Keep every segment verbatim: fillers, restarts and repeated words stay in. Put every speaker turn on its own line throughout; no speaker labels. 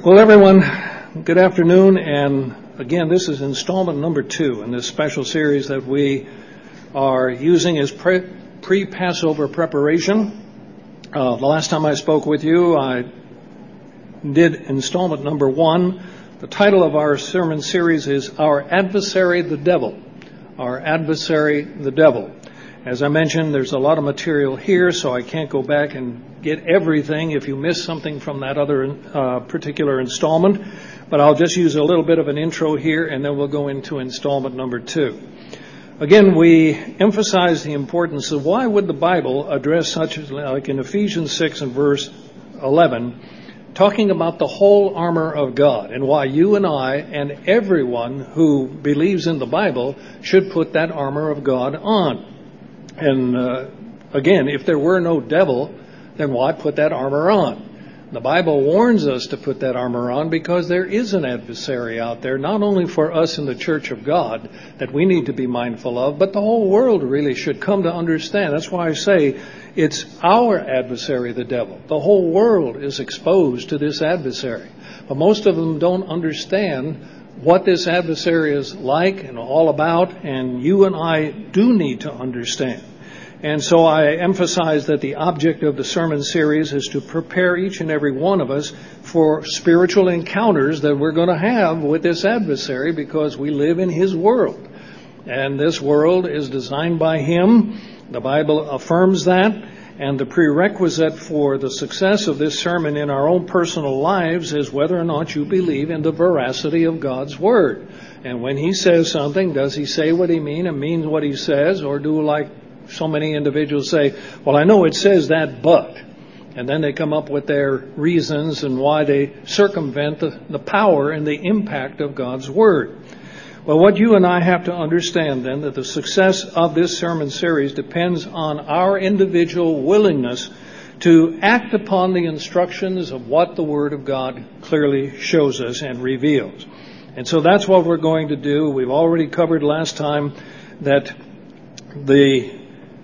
Well, everyone, good afternoon, and again, this is installment number two in this special series that we are using as pre- pre-Passover preparation. Uh, the last time I spoke with you, I did installment number one. The title of our sermon series is Our Adversary, the Devil. Our Adversary, the Devil. As I mentioned, there's a lot of material here, so I can't go back and get everything if you missed something from that other uh, particular installment. But I'll just use a little bit of an intro here, and then we'll go into installment number two. Again, we emphasize the importance of why would the Bible address such as, like in Ephesians six and verse eleven, talking about the whole armor of God, and why you and I and everyone who believes in the Bible should put that armor of God on. And uh, again, if there were no devil, then why put that armor on? The Bible warns us to put that armor on because there is an adversary out there, not only for us in the Church of God that we need to be mindful of, but the whole world really should come to understand. That's why I say it's our adversary, the devil. The whole world is exposed to this adversary. But most of them don't understand what this adversary is like and all about, and you and I do need to understand. And so I emphasize that the object of the sermon series is to prepare each and every one of us for spiritual encounters that we're going to have with this adversary, because we live in his world. And this world is designed by him. The Bible affirms that. And the prerequisite for the success of this sermon in our own personal lives is whether or not you believe in the veracity of God's Word. And when he says something, does he say what he means and means what he says? Or do, like so many individuals say, well, I know it says that, but. And then they come up with their reasons and why they circumvent the, the power and the impact of God's Word. Well, what you and I have to understand then, that the success of this sermon series depends on our individual willingness to act upon the instructions of what the Word of God clearly shows us and reveals. And so that's what we're going to do. We've already covered last time that the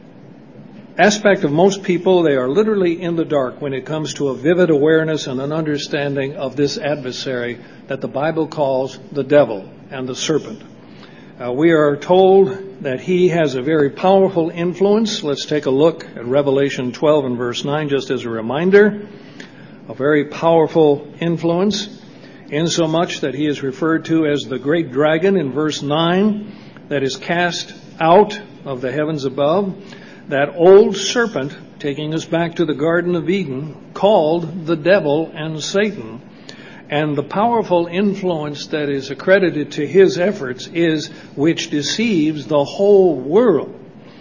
aspect of most people, they are literally in the dark when it comes to a vivid awareness and an understanding of this adversary that the Bible calls the devil and the serpent. Uh, we are told that he has a very powerful influence. Let's take a look at Revelation twelve and verse nine just as a reminder. A very powerful influence, insomuch that he is referred to as the great dragon in verse nine, that is cast out of the heavens above. That old serpent, taking us back to the Garden of Eden, called the devil and Satan. And the powerful influence that is accredited to his efforts is which deceives the whole world.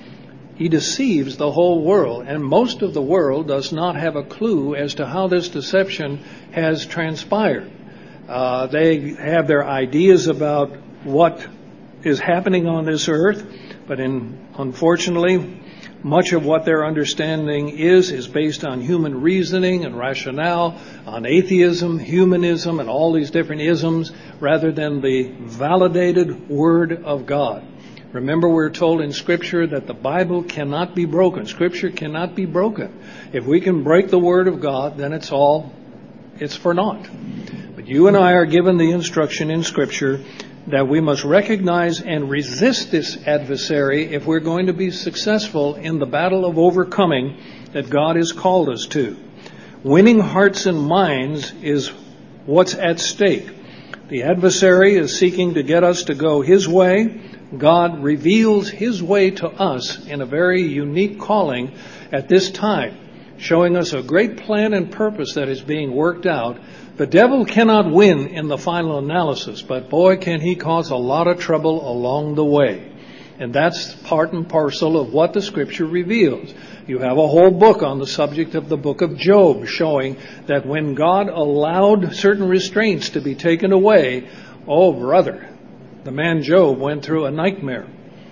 He deceives the whole world, and most of the world does not have a clue as to how this deception has transpired. Uh, they have their ideas about what is happening on this earth, but in, unfortunately, much of what their understanding is, is based on human reasoning and rationale, on atheism, humanism, and all these different isms, rather than the validated Word of God. Remember, we're told in Scripture that the Bible cannot be broken. Scripture cannot be broken. If we can break the Word of God, then it's all, it's for naught. But you and I are given the instruction in Scripture that we must recognize and resist this adversary if we're going to be successful in the battle of overcoming that God has called us to. Winning hearts and minds is what's at stake. The adversary is seeking to get us to go his way. God reveals his way to us in a very unique calling at this time, showing us a great plan and purpose that is being worked out. The devil cannot win in the final analysis, but boy, can he cause a lot of trouble along the way. And that's part and parcel of what the Scripture reveals. You have a whole book on the subject of the book of Job, showing that when God allowed certain restraints to be taken away, oh brother, the man Job went through a nightmare.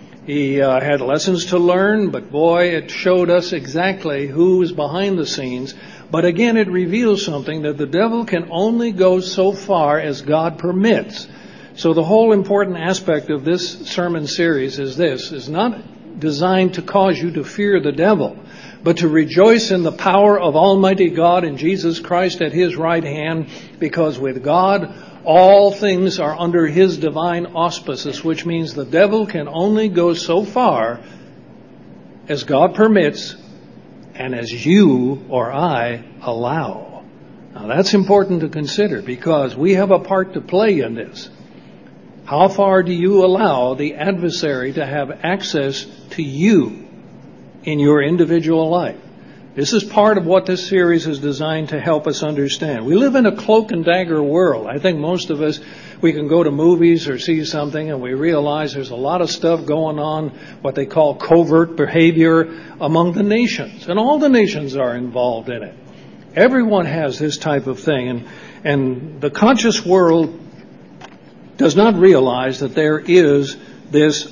He uh, had lessons to learn, but boy, it showed us exactly who was behind the scenes. But again, it reveals something, that the devil can only go so far as God permits. So the whole important aspect of this sermon series is this, is not designed to cause you to fear the devil, but to rejoice in the power of Almighty God and Jesus Christ at his right hand, because with God all things are under his divine auspices, which means the devil can only go so far as God permits and as you or I allow. Now that's important to consider, because we have a part to play in this. How far do you allow the adversary to have access to you in your individual life? This is part of what this series is designed to help us understand. We live in a cloak and dagger world. I think most of us, we can go to movies or see something and we realize there's a lot of stuff going on, what they call covert behavior among the nations. And all the nations are involved in it. Everyone has this type of thing. And, and the conscious world does not realize that there is this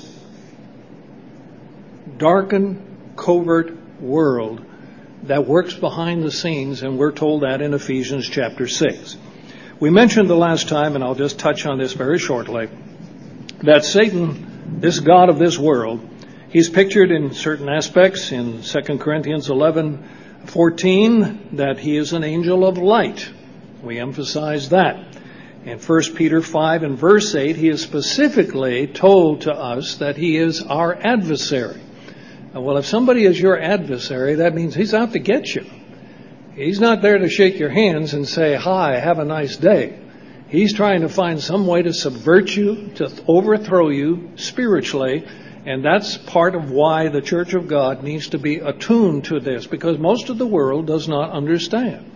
darkened, covert world that works behind the scenes, and we're told that in Ephesians chapter six. We mentioned the last time, and I'll just touch on this very shortly, that Satan, this god of this world, he's pictured in certain aspects in Second Corinthians eleven fourteen, that he is an angel of light. We emphasize that. In First Peter five and verse eight, he is specifically told to us that he is our adversary. Well, if somebody is your adversary, that means he's out to get you. He's not there to shake your hands and say, hi, have a nice day. He's trying to find some way to subvert you, to overthrow you spiritually. And that's part of why the Church of God needs to be attuned to this, because most of the world does not understand.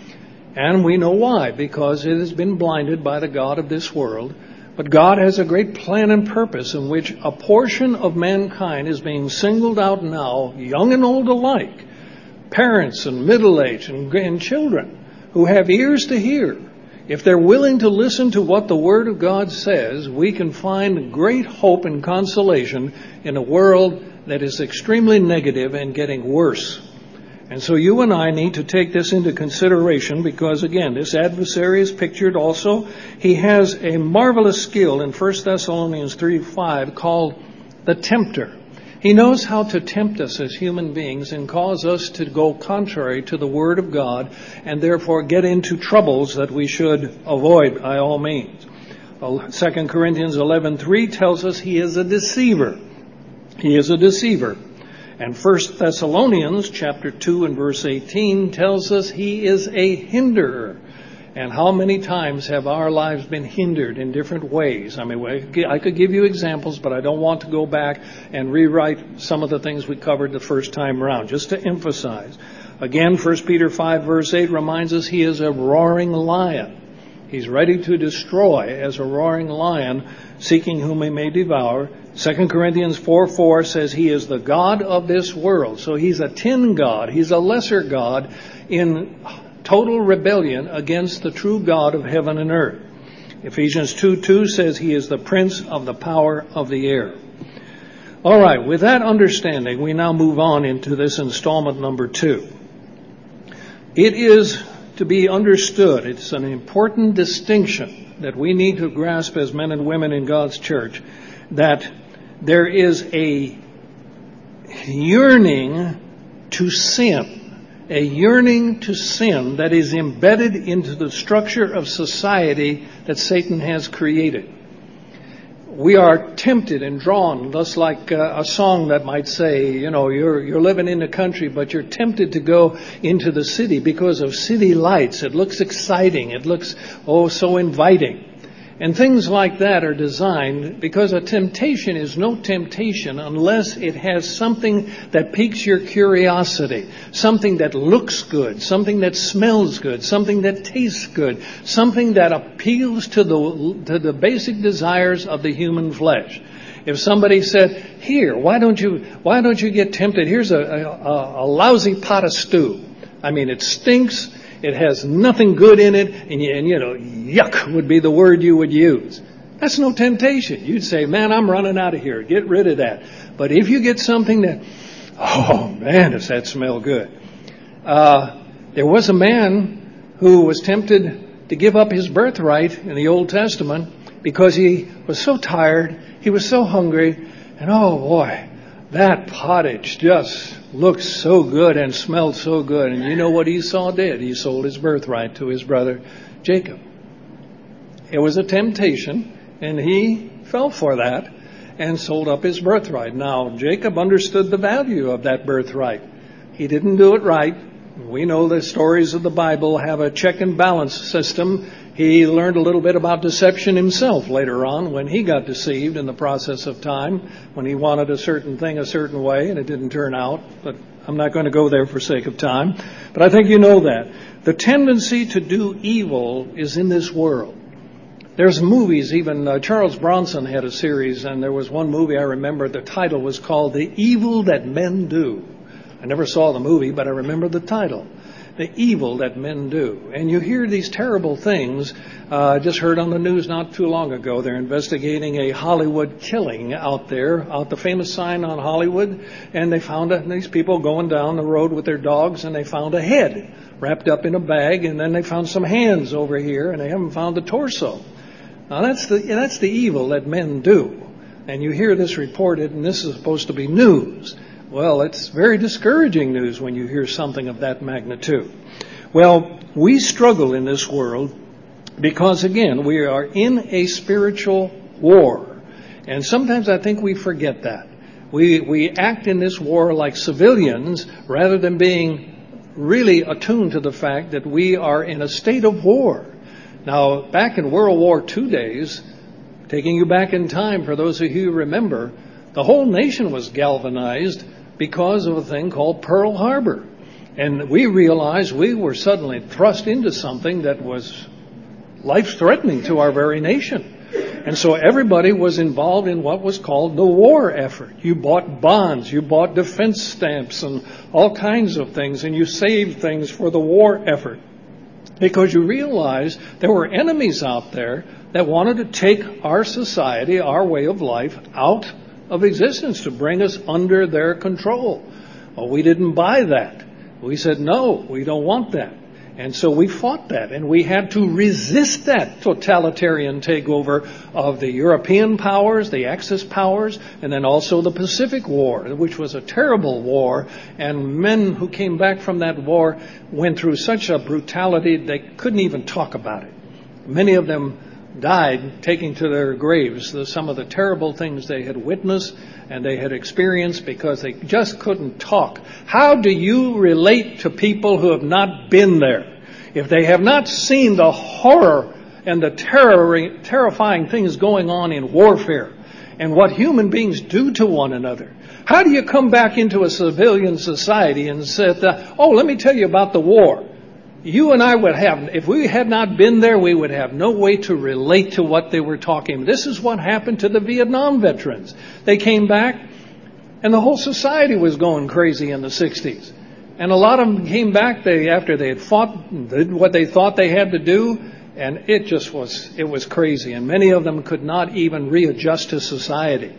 And we know why, because it has been blinded by the god of this world. But God has a great plan and purpose in which a portion of mankind is being singled out now, young and old alike, parents and middle-aged and, and children who have ears to hear. If they're willing to listen to what the Word of God says, we can find great hope and consolation in a world that is extremely negative and getting worse. And so you and I need to take this into consideration, because, again, this adversary is pictured also. He has a marvelous skill in First Thessalonians three five called the tempter. He knows how to tempt us as human beings and cause us to go contrary to the Word of God, and therefore get into troubles that we should avoid by all means. Well, Second Corinthians eleven three tells us he is a deceiver. He is a deceiver. And First Thessalonians chapter two and verse eighteen tells us he is a hinderer. And how many times have our lives been hindered in different ways? I mean, I could give you examples, but I don't want to go back and rewrite some of the things we covered the first time around, just to emphasize. Again, First Peter five verse eight reminds us he is a roaring lion. He's ready to destroy as a roaring lion, seeking whom he may devour. Second Corinthians four four says he is the god of this world. So he's a tin god. He's a lesser god in total rebellion against the true God of heaven and earth. Ephesians two two says he is the prince of the power of the air. All right, with that understanding, we now move on into this installment number two. It is to be understood, it's an important distinction that we need to grasp as men and women in God's church, that there is a yearning to sin. A yearning to sin that is embedded into the structure of society that Satan has created. We are tempted and drawn, thus like uh, a song that might say, you know, you're you're living in the country, but you're tempted to go into the city because of city lights. It looks exciting. It looks, oh, so inviting. And things like that are designed because a temptation is no temptation unless it has something that piques your curiosity, something that looks good, something that smells good, something that tastes good, something that appeals to the to the basic desires of the human flesh. If somebody said, "Here, why don't you why don't you get tempted? Here's a, a, a lousy pot of stew. I mean, it stinks. It has nothing good in it, and you, and you know, yuck would be the word you would use." That's no temptation. You'd say, man, I'm running out of here. Get rid of that. But if you get something that, oh man, does that smell good. Uh, there was a man who was tempted to give up his birthright in the Old Testament because he was so tired, he was so hungry, and oh boy, that pottage just looked so good and smelled so good. And you know what Esau did? He sold his birthright to his brother Jacob. It was a temptation, and he fell for that and sold up his birthright. Now, Jacob understood the value of that birthright. He didn't do it right. We know the stories of the Bible have a check and balance system. He learned a little bit about deception himself later on when he got deceived in the process of time, when he wanted a certain thing a certain way and it didn't turn out. But I'm not going to go there for sake of time. But I think you know that. The tendency to do evil is in this world. There's movies, even uh, Charles Bronson had a series, and there was one movie I remember, the title was called The Evil That Men Do. I never saw the movie, but I remember the title. The evil that men do. And you hear these terrible things. Uh, I just heard on the news not too long ago, they're investigating a Hollywood killing out there, out the famous sign on Hollywood, and they found a, these people going down the road with their dogs, and they found a head wrapped up in a bag, and then they found some hands over here, and they haven't found the torso. Now that's the that's the evil that men do. And you hear this reported, and this is supposed to be news. Well, it's very discouraging news when you hear something of that magnitude. Well, we struggle in this world because, again, we are in a spiritual war. And sometimes I think we forget that. We we act in this war like civilians rather than being really attuned to the fact that we are in a state of war. Now, back in World War Two days, taking you back in time for those of you who remember, the whole nation was galvanized because of a thing called Pearl Harbor. And we realized we were suddenly thrust into something that was life-threatening to our very nation. And so everybody was involved in what was called the war effort. You bought bonds, you bought defense stamps and all kinds of things, and you saved things for the war effort. Because you realized there were enemies out there that wanted to take our society, our way of life, out of existence to bring us under their control. Well, we didn't buy that. We said, no, we don't want that. And so we fought that, and we had to resist that totalitarian takeover of the European powers, the Axis powers, and then also the Pacific War, which was a terrible war. And men who came back from that war went through such a brutality they couldn't even talk about it. Many of them died taking to their graves the, some of the terrible things they had witnessed and they had experienced because they just couldn't talk. How do you relate to people who have not been there? If they have not seen the horror and the terror, terrifying things going on in warfare and what human beings do to one another, how do you come back into a civilian society and say, oh, let me tell you about the war? You and I would have, if we had not been there, we would have no way to relate to what they were talking about. This is what happened to the Vietnam veterans. They came back, and the whole society was going crazy in the sixties. And a lot of them came back they, after they had fought, did what they thought they had to do, and it just was, it was crazy. And many of them could not even readjust to society.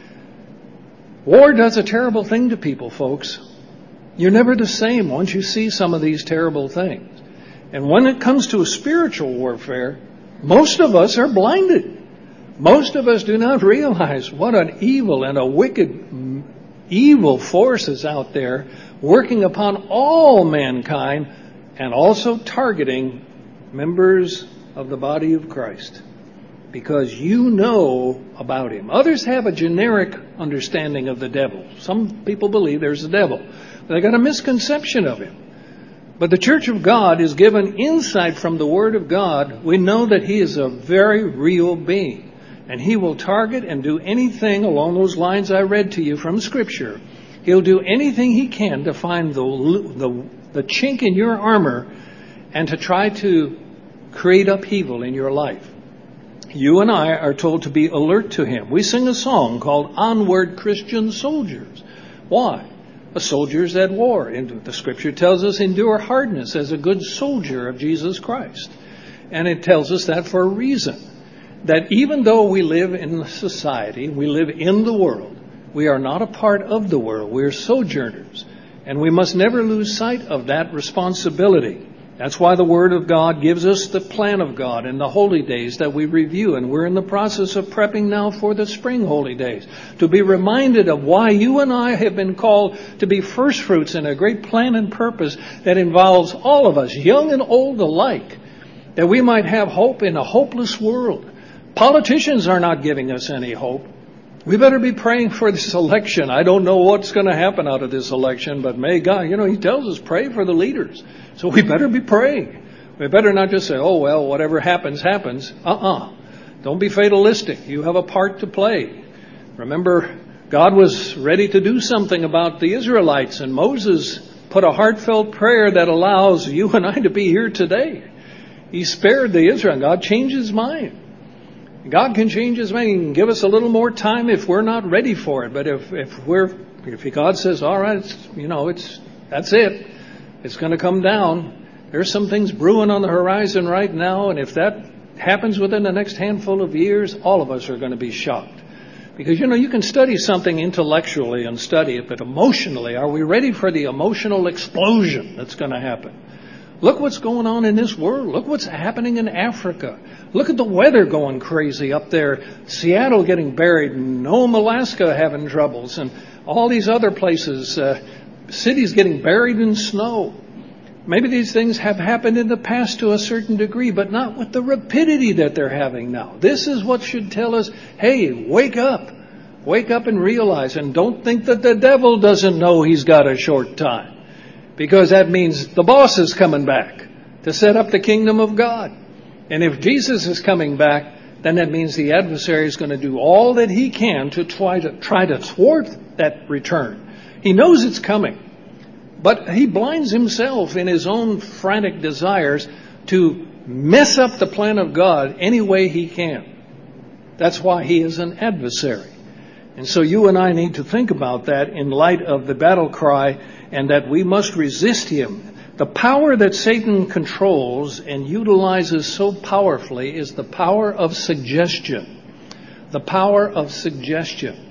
War does a terrible thing to people, folks. You're never the same once you see some of these terrible things. And when it comes to spiritual warfare, most of us are blinded. Most of us do not realize what an evil and a wicked, evil force is out there working upon all mankind and also targeting members of the body of Christ. Because you know about him. Others have a generic understanding of the devil. Some people believe there's a devil. They got a misconception of him. But the Church of God is given insight from the Word of God. We know that he is a very real being. And he will target and do anything along those lines I read to you from Scripture. He'll do anything he can to find the, the, the chink in your armor and to try to create upheaval in your life. You and I are told to be alert to him. We sing a song called Onward Christian Soldiers. Why? A soldier's at war. And the Scripture tells us endure hardness as a good soldier of Jesus Christ. And it tells us that for a reason. That even though we live in society, we live in the world, we are not a part of the world. We are sojourners. And we must never lose sight of that responsibility. That's why the Word of God gives us the plan of God and the holy days that we review. And we're in the process of prepping now for the spring holy days, to be reminded of why you and I have been called to be first fruits in a great plan and purpose that involves all of us, young and old alike, that we might have hope in a hopeless world. Politicians are not giving us any hope. We better be praying for this election. I don't know what's going to happen out of this election, but may God, you know, He tells us pray for the leaders. So we better be praying. We better not just say, oh, well, whatever happens, happens. Uh-uh. Don't be fatalistic. You have a part to play. Remember, God was ready to do something about the Israelites, and Moses put a heartfelt prayer that allows you and I to be here today. He spared the Israel. God changed His mind. God can change His mind. He can give us a little more time if we're not ready for it. But if, if we're, if God says, all right, it's, you know, it's, that's it. It's going to come down. There's some things brewing on the horizon right now. And if that happens within the next handful of years, all of us are going to be shocked. Because, you know, you can study something intellectually and study it, but emotionally, are we ready for the emotional explosion that's going to happen? Look what's going on in this world. Look what's happening in Africa. Look at the weather going crazy up there. Seattle getting buried, Nome, Alaska having troubles, and all these other places, uh, cities getting buried in snow. Maybe these things have happened in the past to a certain degree, but not with the rapidity that they're having now. This is what should tell us, hey, wake up. Wake up and realize, and don't think that the devil doesn't know he's got a short time. Because that means the boss is coming back to set up the kingdom of God. And if Jesus is coming back, then that means the adversary is going to do all that he can to try to try to thwart that return. He knows it's coming, but he blinds himself in his own frantic desires to mess up the plan of God any way he can. That's why he is an adversary. And so you and I need to think about that in light of the battle cry, and that we must resist him. The power that Satan controls and utilizes so powerfully is the power of suggestion. The power of suggestion.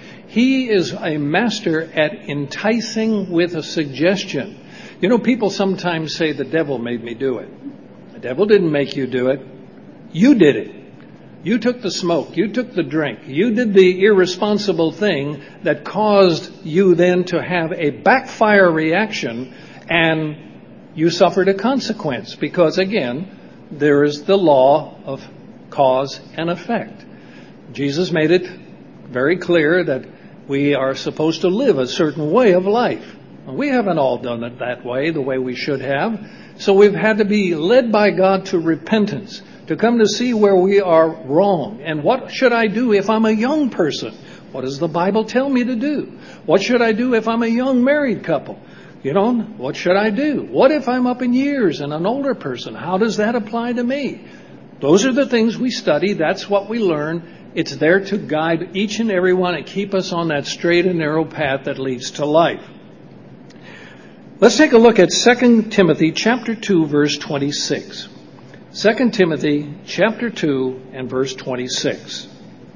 He is a master at enticing with a suggestion. You know, people sometimes say the devil made me do it. The devil didn't make you do it. You did it. You took the smoke. You took the drink. You did the irresponsible thing that caused you then to have a backfire reaction, and you suffered a consequence because, again, there is the law of cause and effect. Jesus made it very clear that we are supposed to live a certain way of life. We haven't all done it that way, the way we should have. So we've had to be led by God to repentance, to come to see where we are wrong. And what should I do if I'm a young person? What does the Bible tell me to do? What should I do if I'm a young married couple? You know, what should I do? What if I'm up in years and an older person? How does that apply to me? Those are the things we study. That's what we learn. It's there to guide each and every one and keep us on that straight and narrow path that leads to life. Let's take a look at Second Timothy chapter two, verse twenty-six. Second Timothy chapter two and verse twenty-six.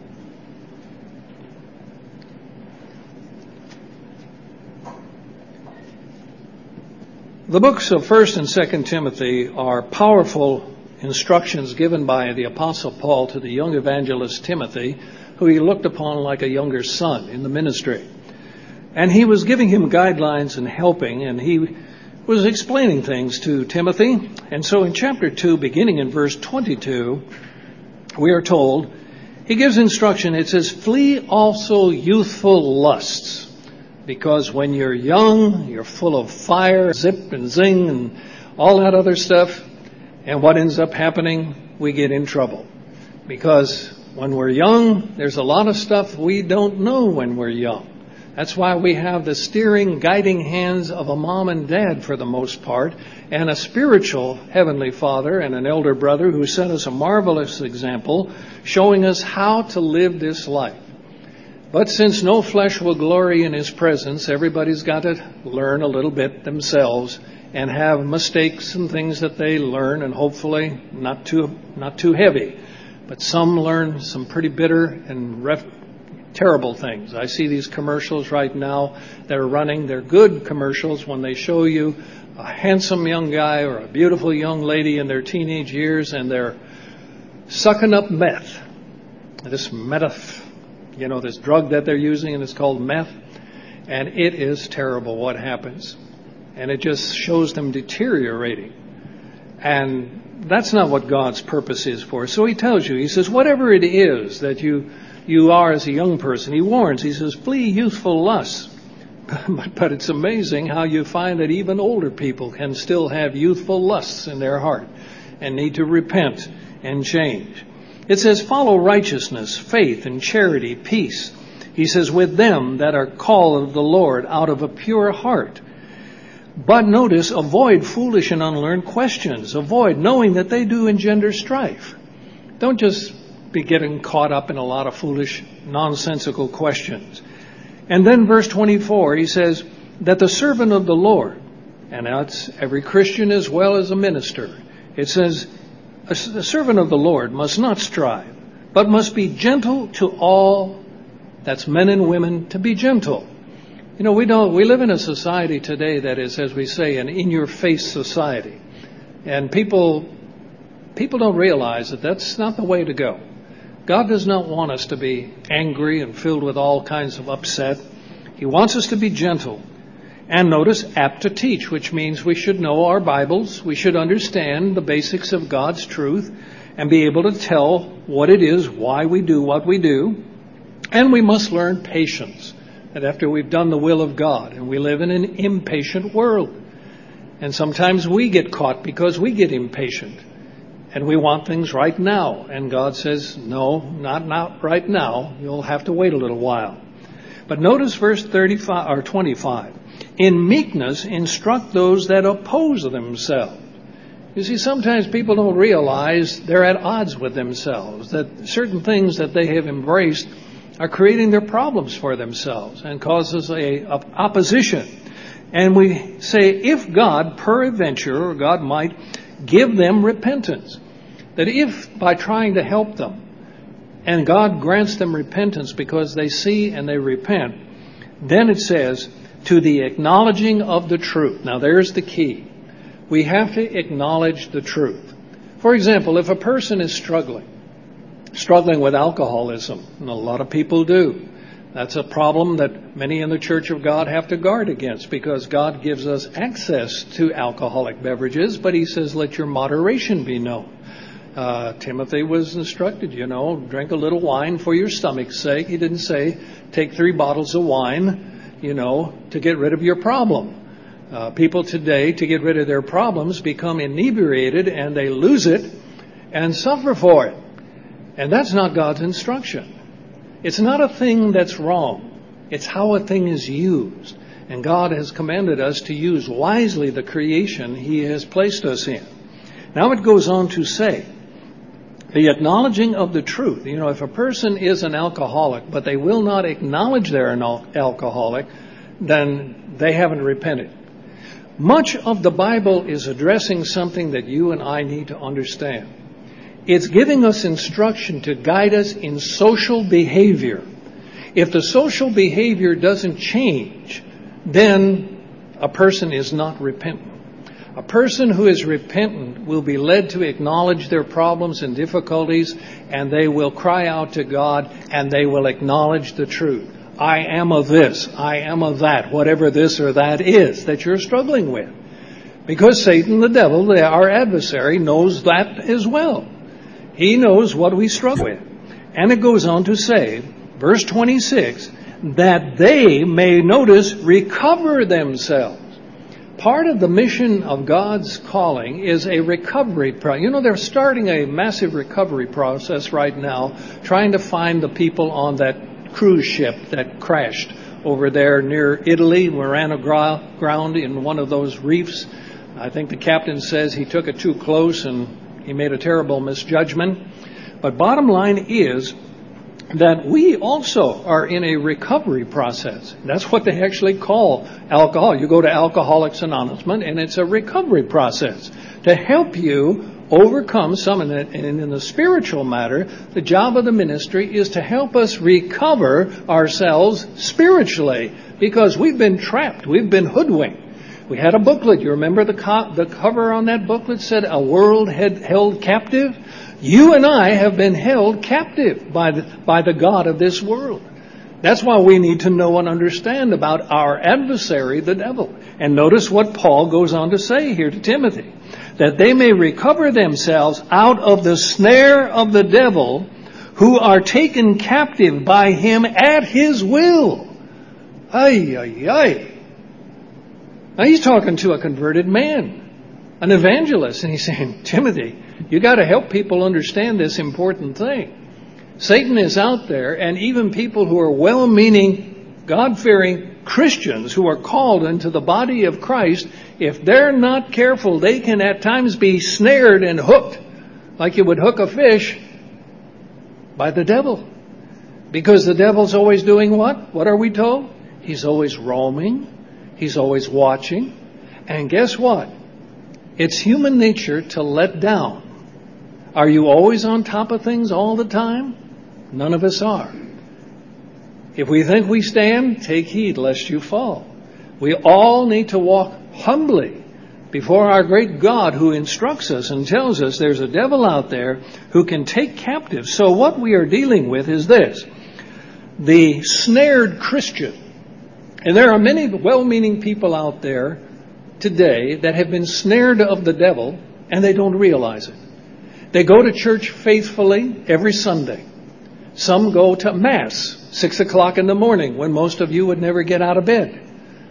The books of First and Second Timothy are powerful instructions given by the Apostle Paul to the young evangelist Timothy, who he looked upon like a younger son in the ministry. And he was giving him guidelines and helping, and he was explaining things to Timothy. And so in chapter two, beginning in verse twenty-two, we are told, he gives instruction. It says, flee also youthful lusts, because when you're young, you're full of fire, zip and zing and all that other stuff. And what ends up happening? We get in trouble. Because when we're young, there's a lot of stuff we don't know when we're young. That's why we have the steering, guiding hands of a mom and dad for the most part, and a spiritual heavenly father and an elder brother who set us a marvelous example, showing us how to live this life. But since no flesh will glory in his presence, everybody's got to learn a little bit themselves and have mistakes and things that they learn, and hopefully not too not too heavy. But some learn some pretty bitter and ref- terrible things. I see these commercials right now that are running. They're good commercials when they show you a handsome young guy or a beautiful young lady in their teenage years, and they're sucking up meth. This meth, you know, this drug that they're using, and it's called meth. And it is terrible what happens. And it just shows them deteriorating. And that's not what God's purpose is for. So he tells you, he says, whatever it is that you you are as a young person, he warns, he says, flee youthful lusts. but, but it's amazing how you find that even older people can still have youthful lusts in their heart and need to repent and change. It says, follow righteousness, faith, and charity, peace. He says, with them that are called of the Lord out of a pure heart. But notice, avoid foolish and unlearned questions. Avoid knowing that they do engender strife. Don't just be getting caught up in a lot of foolish, nonsensical questions. And then verse twenty-four, he says that the servant of the Lord, and that's every Christian as well as a minister, it says, the servant of the Lord must not strive, but must be gentle to all, that's men and women, to be gentle. You know, we don't, we live in a society today that is, as we say, an in-your-face society. And people, people don't realize that that's not the way to go. God does not want us to be angry and filled with all kinds of upset. He wants us to be gentle. And notice, apt to teach, which means we should know our Bibles. We should understand the basics of God's truth and be able to tell what it is, why we do what we do. And we must learn patience. That after we've done the will of God, and we live in an impatient world. And sometimes we get caught because we get impatient. And we want things right now. And God says, no, not, not right now. You'll have to wait a little while. But notice verse thirty-five or twenty-five. In meekness, instruct those that oppose themselves. You see, sometimes people don't realize they're at odds with themselves, that certain things that they have embraced are creating their problems for themselves and causes a, a opposition. And we say, if God, peradventure, or God might give them repentance, that if by trying to help them, and God grants them repentance because they see and they repent, then it says, to the acknowledging of the truth. Now there's the key. We have to acknowledge the truth. For example, if a person is struggling, struggling with alcoholism, and a lot of people do, that's a problem that many in the Church of God have to guard against, because God gives us access to alcoholic beverages, but he says, let your moderation be known. Uh, Timothy was instructed, you know, drink a little wine for your stomach's sake. He didn't say, take three bottles of wine, you know, to get rid of your problem. Uh, people today, to get rid of their problems, become inebriated and they lose it and suffer for it. And that's not God's instruction. It's not a thing that's wrong. It's how a thing is used. And God has commanded us to use wisely the creation he has placed us in. Now it goes on to say, the acknowledging of the truth. You know, if a person is an alcoholic, but they will not acknowledge they're an al- alcoholic, then they haven't repented. Much of the Bible is addressing something that you and I need to understand. It's giving us instruction to guide us in social behavior. If the social behavior doesn't change, then a person is not repentant. A person who is repentant will be led to acknowledge their problems and difficulties, and they will cry out to God, and they will acknowledge the truth. I am of this, I am of that, whatever this or that is that you're struggling with. Because Satan, the devil, our adversary, knows that as well. He knows what we struggle with. And it goes on to say, verse twenty-six, that they may, notice, recover themselves. Part of the mission of God's calling is a recovery process. You know, they're starting a massive recovery process right now, trying to find the people on that cruise ship that crashed over there near Italy, ran aground in one of those reefs. I think the captain says he took it too close and he made a terrible misjudgment. But bottom line is that we also are in a recovery process. That's what they actually call alcohol. You go to Alcoholics Anonymous, and it's a recovery process to help you overcome some. And in the spiritual matter, the job of the ministry is to help us recover ourselves spiritually, because we've been trapped. We've been hoodwinked. We had a booklet. You remember the, co- the cover on that booklet said, "A world had held captive"? You and I have been held captive by the, by the God of this world. That's why we need to know and understand about our adversary, the devil. And notice what Paul goes on to say here to Timothy, that they may recover themselves out of the snare of the devil, who are taken captive by him at his will. Ay, ay, ay. Now he's talking to a converted man, an evangelist, and he's saying, Timothy, you got to help people understand this important thing. Satan is out there, and even people who are well-meaning, God-fearing Christians who are called into the body of Christ, if they're not careful, they can at times be snared and hooked, like you would hook a fish, by the devil. Because the devil's always doing what? What are we told? He's always roaming. He's always watching. And guess what? It's human nature to let down. Are you always on top of things all the time? None of us are. If we think we stand, take heed lest you fall. We all need to walk humbly before our great God, who instructs us and tells us there's a devil out there who can take captive. So what we are dealing with is this: the snared Christian. And there are many well-meaning people out there today that have been snared of the devil, and they don't realize it. They go to church faithfully every Sunday. Some go to Mass, six o'clock in the morning, when most of you would never get out of bed.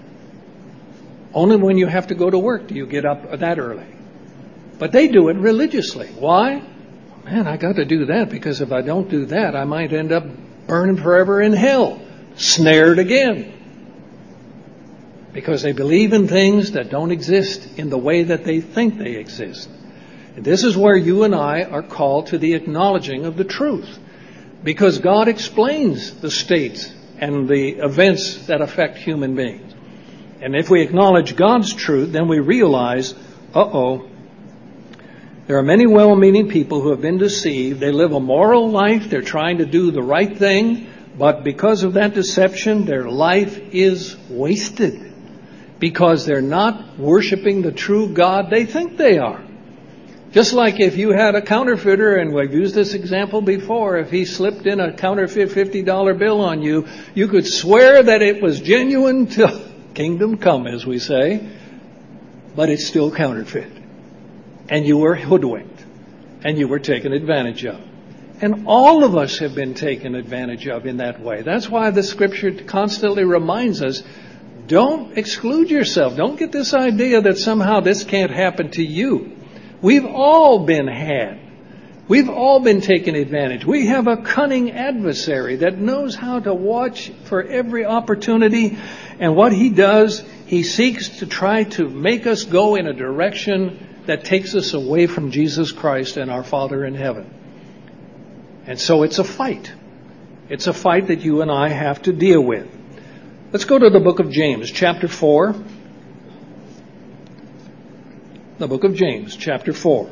Only when you have to go to work do you get up that early. But they do it religiously. Why? Man, I got to do that, because if I don't do that, I might end up burning forever in hell. Snared again. Because they believe in things that don't exist in the way that they think they exist. And this is where you and I are called to the acknowledging of the truth. Because God explains the states and the events that affect human beings. And if we acknowledge God's truth, then we realize, uh-oh, there are many well-meaning people who have been deceived. They live a moral life. They're trying to do the right thing. But because of that deception, their life is wasted. Because they're not worshiping the true God they think they are. Just like if you had a counterfeiter, and we've used this example before, if he slipped in a counterfeit fifty dollar bill on you, you could swear that it was genuine till kingdom come, as we say, but it's still counterfeit. And you were hoodwinked, and you were taken advantage of. And all of us have been taken advantage of in that way. That's why the Scripture constantly reminds us, don't exclude yourself. Don't get this idea that somehow this can't happen to you. We've all been had. We've all been taken advantage. We have a cunning adversary that knows how to watch for every opportunity. And what he does, he seeks to try to make us go in a direction that takes us away from Jesus Christ and our Father in heaven. And so it's a fight. It's a fight that you and I have to deal with. Let's go to the book of James, chapter four. The book of James, chapter four.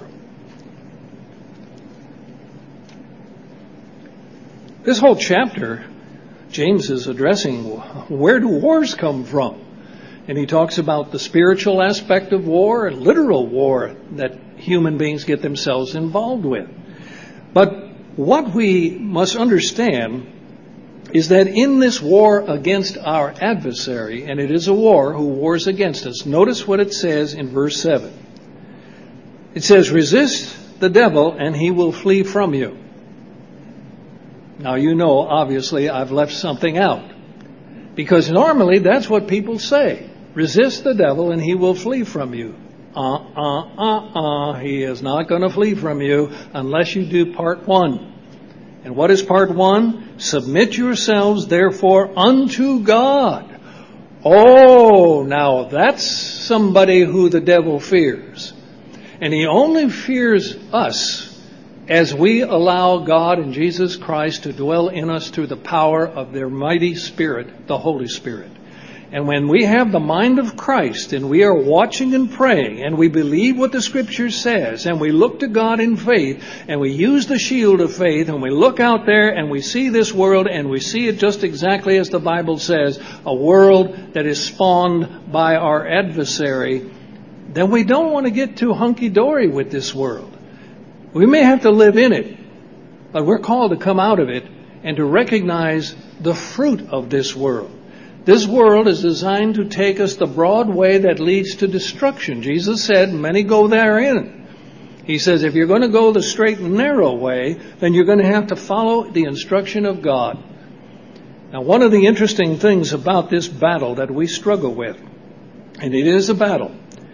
This whole chapter, James is addressing where do wars come from. And he talks about the spiritual aspect of war and literal war that human beings get themselves involved with. But what we must understand is that in this war against our adversary, and it is a war who wars against us, notice what it says in verse seven. It says, resist the devil and he will flee from you. Now you know, obviously, I've left something out. Because normally that's what people say. Resist the devil and he will flee from you. Uh, uh, uh, uh. He is not going to flee from you unless you do part one. And what is part one? Submit yourselves, therefore, unto God. Oh, now that's somebody who the devil fears. And he only fears us as we allow God and Jesus Christ to dwell in us through the power of their mighty Spirit, the Holy Spirit. And when we have the mind of Christ and we are watching and praying and we believe what the Scripture says and we look to God in faith and we use the shield of faith and we look out there and we see this world and we see it just exactly as the Bible says, a world that is spawned by our adversary, then we don't want to get too hunky-dory with this world. We may have to live in it, but we're called to come out of it and to recognize the fruit of this world. This world is designed to take us the broad way that leads to destruction. Jesus said, many go therein. He says, if you're going to go the straight and narrow way, then you're going to have to follow the instruction of God. Now, one of the interesting things about this battle that we struggle with, and it is a battle,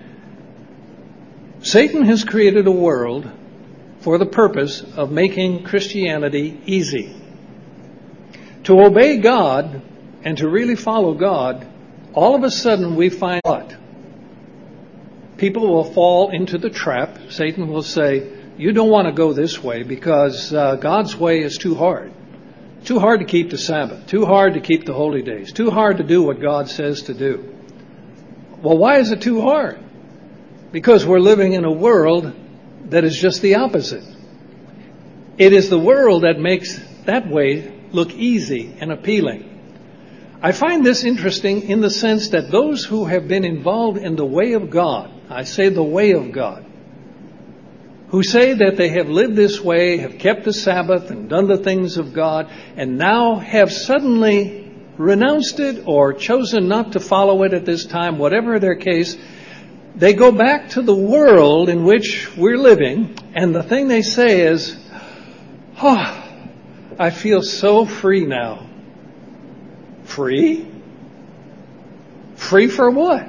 Satan has created a world for the purpose of making Christianity easy. To obey God and to really follow God, all of a sudden we find what? People will fall into the trap. Satan will say, you don't want to go this way because uh, God's way is too hard. Too hard to keep the Sabbath. Too hard to keep the holy days. Too hard to do what God says to do. Well, why is it too hard? Because we're living in a world that is just the opposite. It is the world that makes that way look easy and appealing. I find this interesting in the sense that those who have been involved in the way of God, I say the way of God, who say that they have lived this way, have kept the Sabbath and done the things of God, and now have suddenly renounced it or chosen not to follow it at this time, whatever their case, they go back to the world in which we're living, and the thing they say is, oh, I feel so free now. Free? Free for what?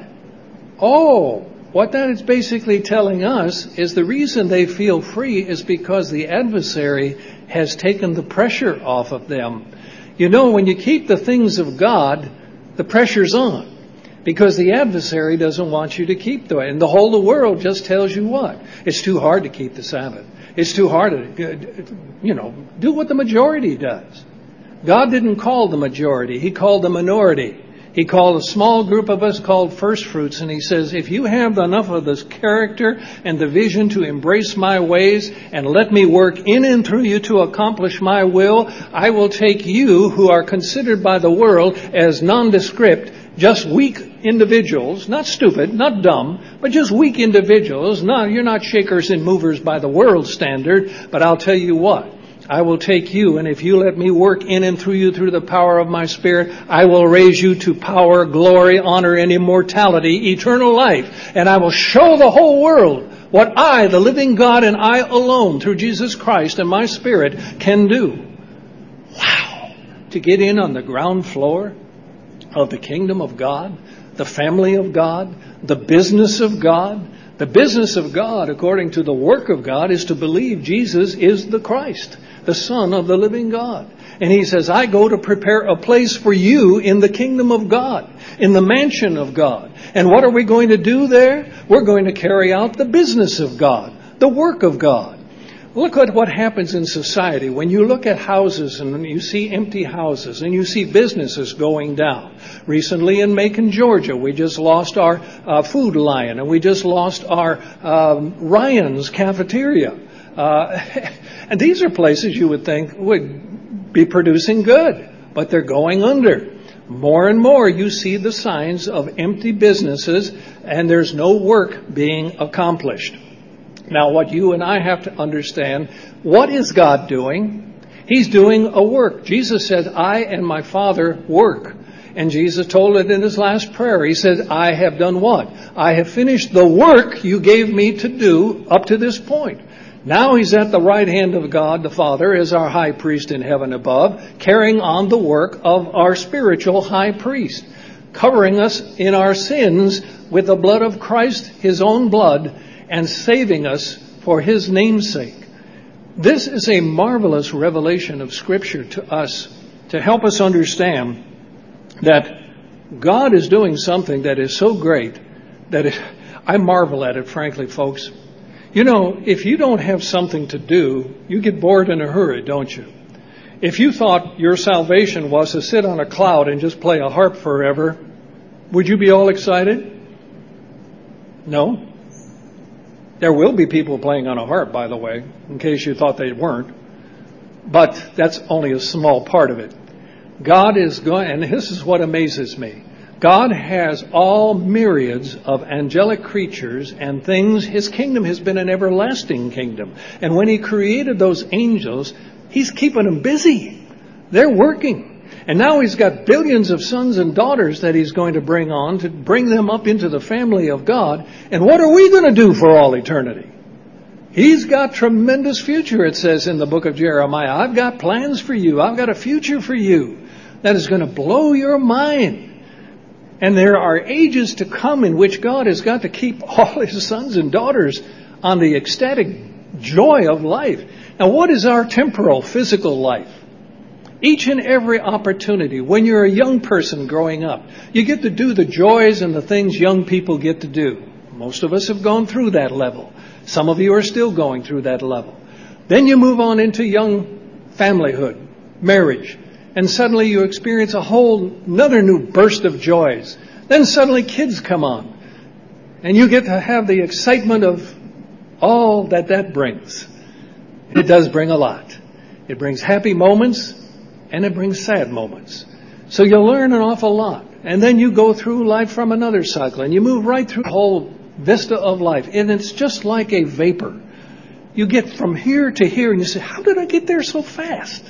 Oh, what that is basically telling us is the reason they feel free is because the adversary has taken the pressure off of them. You know, when you keep the things of God, the pressure's on. Because the adversary doesn't want you to keep them. And the whole of the world just tells you what? It's too hard to keep the Sabbath. It's too hard to, you know, do what the majority does. God didn't call the majority. He called the minority. He called a small group of us called first fruits. And he says, if you have enough of this character and the vision to embrace my ways and let me work in and through you to accomplish my will, I will take you who are considered by the world as nondescript, just weak individuals, not stupid, not dumb, but just weak individuals. No, you're not shakers and movers by the world standard, but I'll tell you what. I will take you, and if you let me work in and through you through the power of my Spirit, I will raise you to power, glory, honor, and immortality, eternal life. And I will show the whole world what I, the living God, and I alone, through Jesus Christ and my Spirit, can do. Wow! To get in on the ground floor of the kingdom of God, the family of God, the business of God. The business of God, according to the work of God, is to believe Jesus is the Christ, the Son of the living God. And he says, I go to prepare a place for you in the kingdom of God, in the mansion of God. And what are we going to do there? We're going to carry out the business of God, the work of God. Look at what happens in society when you look at houses and you see empty houses and you see businesses going down. Recently in Macon, Georgia, we just lost our uh, Food Lion and we just lost our um, Ryan's Cafeteria. Uh, and these are places you would think would be producing good, but they're going under. More and more you see the signs of empty businesses and there's no work being accomplished. Now, what you and I have to understand, what is God doing? He's doing a work. Jesus said, I and my Father work. And Jesus told it in his last prayer. He said, I have done what? I have finished the work you gave me to do up to this point. Now he's at the right hand of God, the Father, as our high priest in heaven above, carrying on the work of our spiritual high priest, covering us in our sins with the blood of Christ, his own blood, and saving us for his name's sake. This is a marvelous revelation of Scripture to us to help us understand that God is doing something that is so great that it, I marvel at it, frankly, folks. You know, if you don't have something to do, you get bored in a hurry, don't you? If you thought your salvation was to sit on a cloud and just play a harp forever, Would you be all excited? No. There will be people playing on a harp, by the way, in case you thought they weren't. But that's only a small part of it. God is going, and this is what amazes me. God has all myriads of angelic creatures and things. His kingdom has been an everlasting kingdom. And when He created those angels, He's keeping them busy. They're working. And now He's got billions of sons and daughters that He's going to bring on to bring them up into the family of God. And what are we going to do for all eternity? He's got tremendous future, it says in the book of Jeremiah. I've got plans for you. I've got a future for you that is going to blow your mind. And there are ages to come in which God has got to keep all His sons and daughters on the ecstatic joy of life. Now, what is our temporal, physical life? Each and every opportunity, when you're a young person growing up, you get to do the joys and the things young people get to do. Most of us have gone through that level. Some of you are still going through that level. Then you move on into young familyhood, marriage, and suddenly you experience a whole another new burst of joys. Then suddenly kids come on, and you get to have the excitement of all that that brings. It does bring a lot. It brings happy moments, and it brings sad moments. So you learn an awful lot. And then you go through life from another cycle, and you move right through the whole vista of life. And it's just like a vapor. You get from here to here, and you say, how did I get there so fast?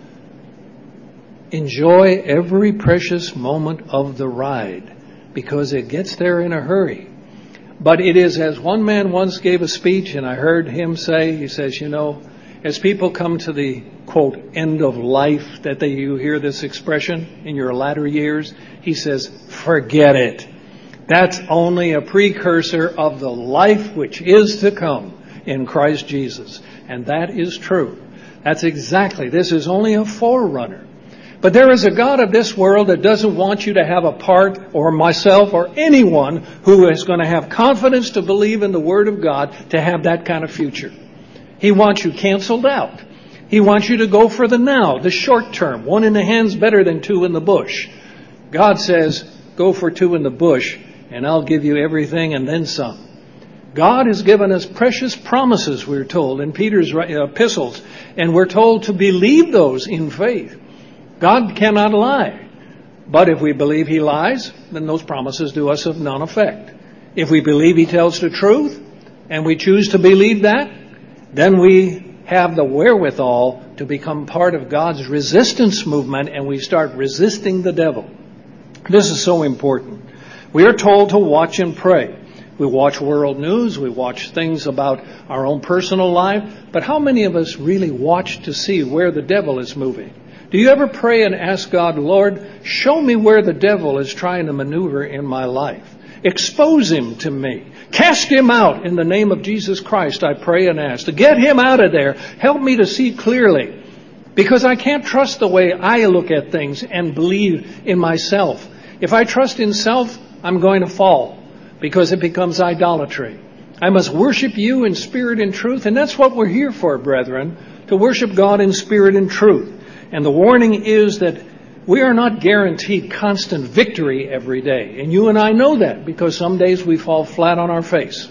Enjoy every precious moment of the ride, because it gets there in a hurry. But it is, as one man once gave a speech, and I heard him say, he says, you know, as people come to the, quote, end of life, that they, you hear this expression in your latter years, he says, forget it. That's only a precursor of the life which is to come in Christ Jesus. And that is true. That's exactly, this is only a forerunner. But there is a God of this world that doesn't want you to have a part, or myself, or anyone who is going to have confidence to believe in the Word of God to have that kind of future. He wants you canceled out. He wants you to go for the now, the short term. One in the hand's better than two in the bush. God says, go for two in the bush, and I'll give you everything and then some. God has given us precious promises, we're told, in Peter's epistles, and we're told to believe those in faith. God cannot lie. But if we believe He lies, then those promises do us of none effect. If we believe He tells the truth, and we choose to believe that, then we have the wherewithal to become part of God's resistance movement, and we start resisting the devil. This is so important. We are told to watch and pray. We watch world news, we watch things about our own personal life, but how many of us really watch to see where the devil is moving? Do you ever pray and ask God, Lord, show me where the devil is trying to maneuver in my life? Expose him to me. Cast him out in the name of Jesus Christ, I pray and ask. To get him out of there, help me to see clearly. Because I can't trust the way I look at things and believe in myself. If I trust in self, I'm going to fall, because it becomes idolatry. I must worship you in spirit and truth, and that's what we're here for, brethren, to worship God in spirit and truth. And the warning is that we are not guaranteed constant victory every day. And you and I know that, because some days we fall flat on our face.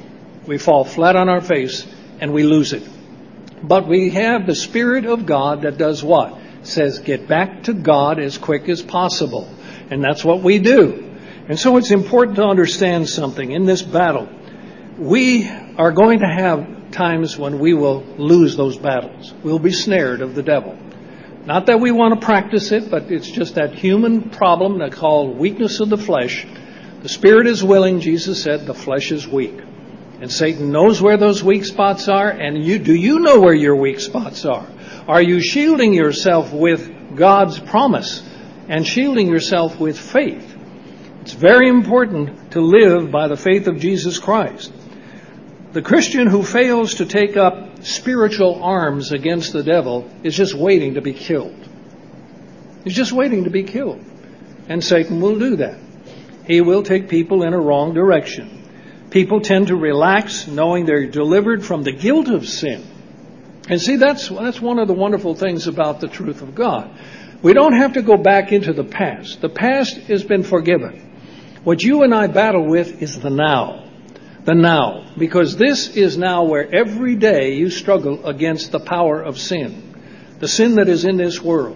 We fall flat on our face and we lose it. But we have the Spirit of God that does what? Says, get back to God as quick as possible. And that's what we do. And so it's important to understand something in this battle. We are going to have times when we will lose those battles. We'll be snared of the devil. Not that we want to practice it, but it's just that human problem that's called weakness of the flesh. The spirit is willing, Jesus said, the flesh is weak. And Satan knows where those weak spots are, and you do you know where your weak spots are? Are you shielding yourself with God's promise and shielding yourself with faith? It's very important to live by the faith of Jesus Christ. The Christian who fails to take up spiritual arms against the devil is just waiting to be killed. He's just waiting to be killed. And Satan will do that. He will take people in a wrong direction. People tend to relax knowing they're delivered from the guilt of sin. And see, that's, that's one of the wonderful things about the truth of God. We don't have to go back into the past. The past has been forgiven. What you and I battle with is the now. The now. Because this is now where every day you struggle against the power of sin. The sin that is in this world.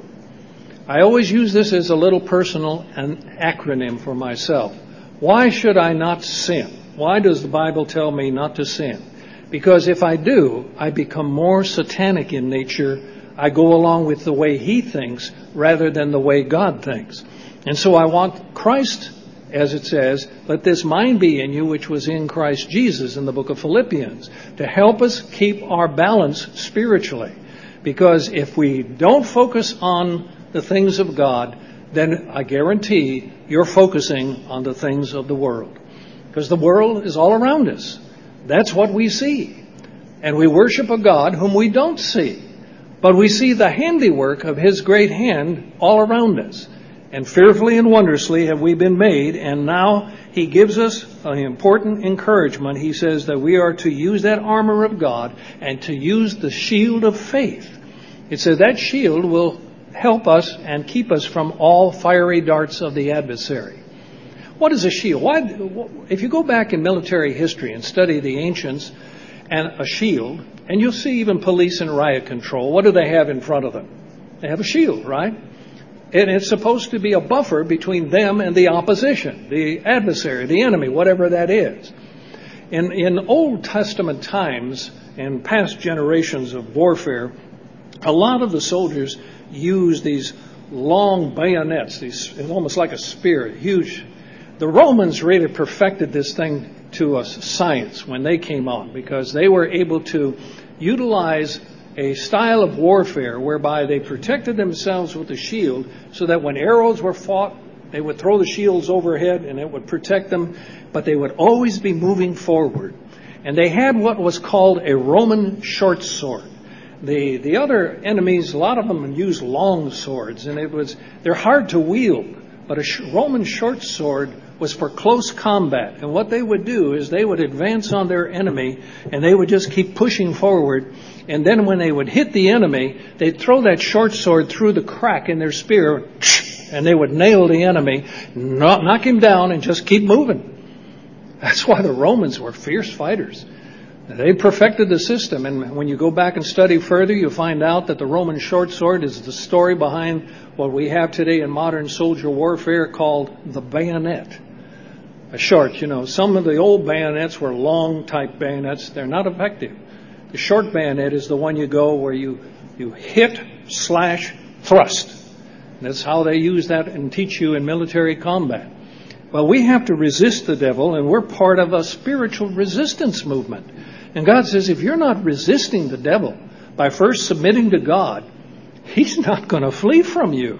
I always use this as a little personal an acronym for myself. Why should I not sin? Why does the Bible tell me not to sin? Because if I do, I become more satanic in nature. I go along with the way he thinks rather than the way God thinks. And so I want Christ, as it says, let this mind be in you which was in Christ Jesus in the book of Philippians, to help us keep our balance spiritually. Because if we don't focus on the things of God, then I guarantee you're focusing on the things of the world. Because the world is all around us. That's what we see. And we worship a God whom we don't see. But we see the handiwork of his great hand all around us. And fearfully and wondrously have we been made. And now he gives us an important encouragement. He says that we are to use that armor of God and to use the shield of faith. It says that shield will help us and keep us from all fiery darts of the adversary. What is a shield? Why, if you go back in military history and study the ancients and a shield, and you'll see even police and riot control, what do they have in front of them? They have a shield, right? And it's supposed to be a buffer between them and the opposition, the adversary, the enemy, whatever that is. In, in Old Testament times and past generations of warfare, a lot of the soldiers used these long bayonets, these almost like a spear, huge. The Romans really perfected this thing to a science when they came on, because they were able to utilize a style of warfare whereby they protected themselves with a shield so that when arrows were fought, they would throw the shields overhead and it would protect them, but they would always be moving forward. And they had what was called a Roman short sword. The the other enemies, a lot of them used long swords, and it was they're hard to wield. But a sh- Roman short sword was for close combat. And what they would do is they would advance on their enemy, and they would just keep pushing forward. And then when they would hit the enemy, they'd throw that short sword through the crack in their spear, and they would nail the enemy, knock, knock him down, and just keep moving. That's why the Romans were fierce fighters. They perfected the system, and when you go back and study further, you'll find out that the Roman short sword is the story behind what we have today in modern soldier warfare called the bayonet. A short, you know, some of the old bayonets were long type bayonets. They're not effective. The short bayonet is the one you go where you, you hit, slash, thrust. And that's how they use that and teach you in military combat. Well, we have to resist the devil, and we're part of a spiritual resistance movement. And God says, if you're not resisting the devil by first submitting to God, he's not going to flee from you.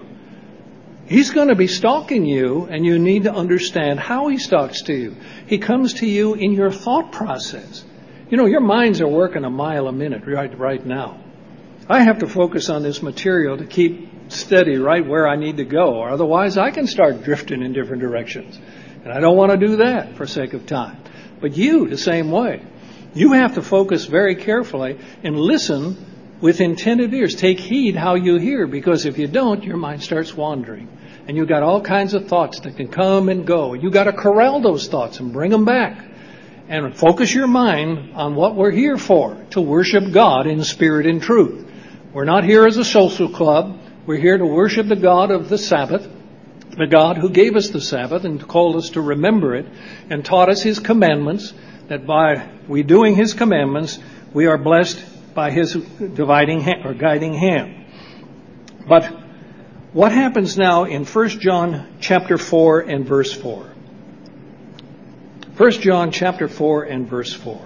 He's going to be stalking you, and you need to understand how he stalks to you. He comes to you in your thought process. You know, your minds are working a mile a minute right, right now. I have to focus on this material to keep steady right where I need to go, or otherwise I can start drifting in different directions. And I don't want to do that for sake of time. But you, the same way. You have to focus very carefully and listen with intended ears. Take heed how you hear, because if you don't, your mind starts wandering. And you've got all kinds of thoughts that can come and go. You've got to corral those thoughts and bring them back. And focus your mind on what we're here for, to worship God in spirit and truth. We're not here as a social club. We're here to worship the God of the Sabbath, the God who gave us the Sabbath and called us to remember it and taught us his commandments, that by we doing his commandments, we are blessed by his dividing hand, or guiding hand. But what happens now in First John chapter four and verse four? First John chapter four and verse four.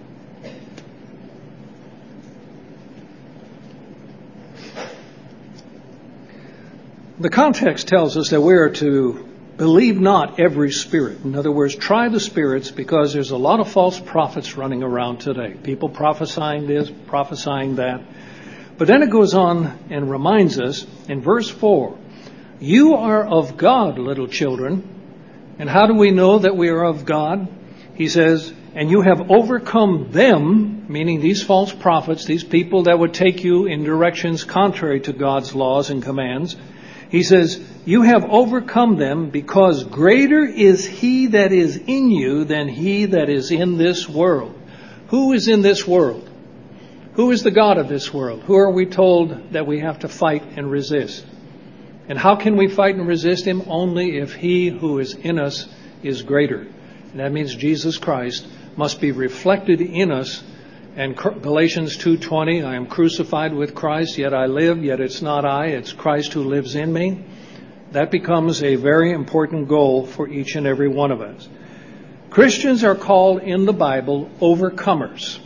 The context tells us that we are to believe not every spirit. In other words, try the spirits, because there's a lot of false prophets running around today. People prophesying this, prophesying that. But then it goes on and reminds us in verse four, you are of God, little children. And how do we know that we are of God? He says, and you have overcome them, meaning these false prophets, these people that would take you in directions contrary to God's laws and commands. He says, you have overcome them because greater is he that is in you than he that is in this world. Who is in this world? Who is the God of this world? Who are we told that we have to fight and resist? And how can we fight and resist him? Only if he who is in us is greater. And that means Jesus Christ must be reflected in us. And Galatians two twenty, I am crucified with Christ, yet I live, yet it's not I, it's Christ who lives in me. That becomes a very important goal for each and every one of us. Christians are called in the Bible overcomers.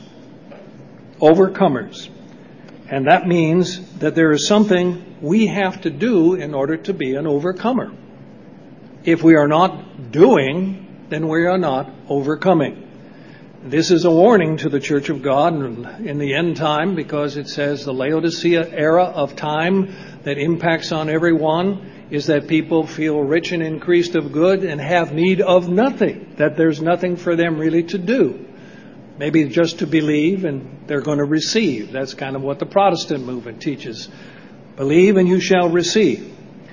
Overcomers. And that means that there is something we have to do in order to be an overcomer. If we are not doing, then we are not overcoming. This is a warning to the Church of God in the end time, because it says the Laodicea era of time that impacts on everyone is that people feel rich and increased of good and have need of nothing, that there's nothing for them really to do. Maybe just to believe and they're going to receive. That's kind of what the Protestant movement teaches. Believe and you shall receive.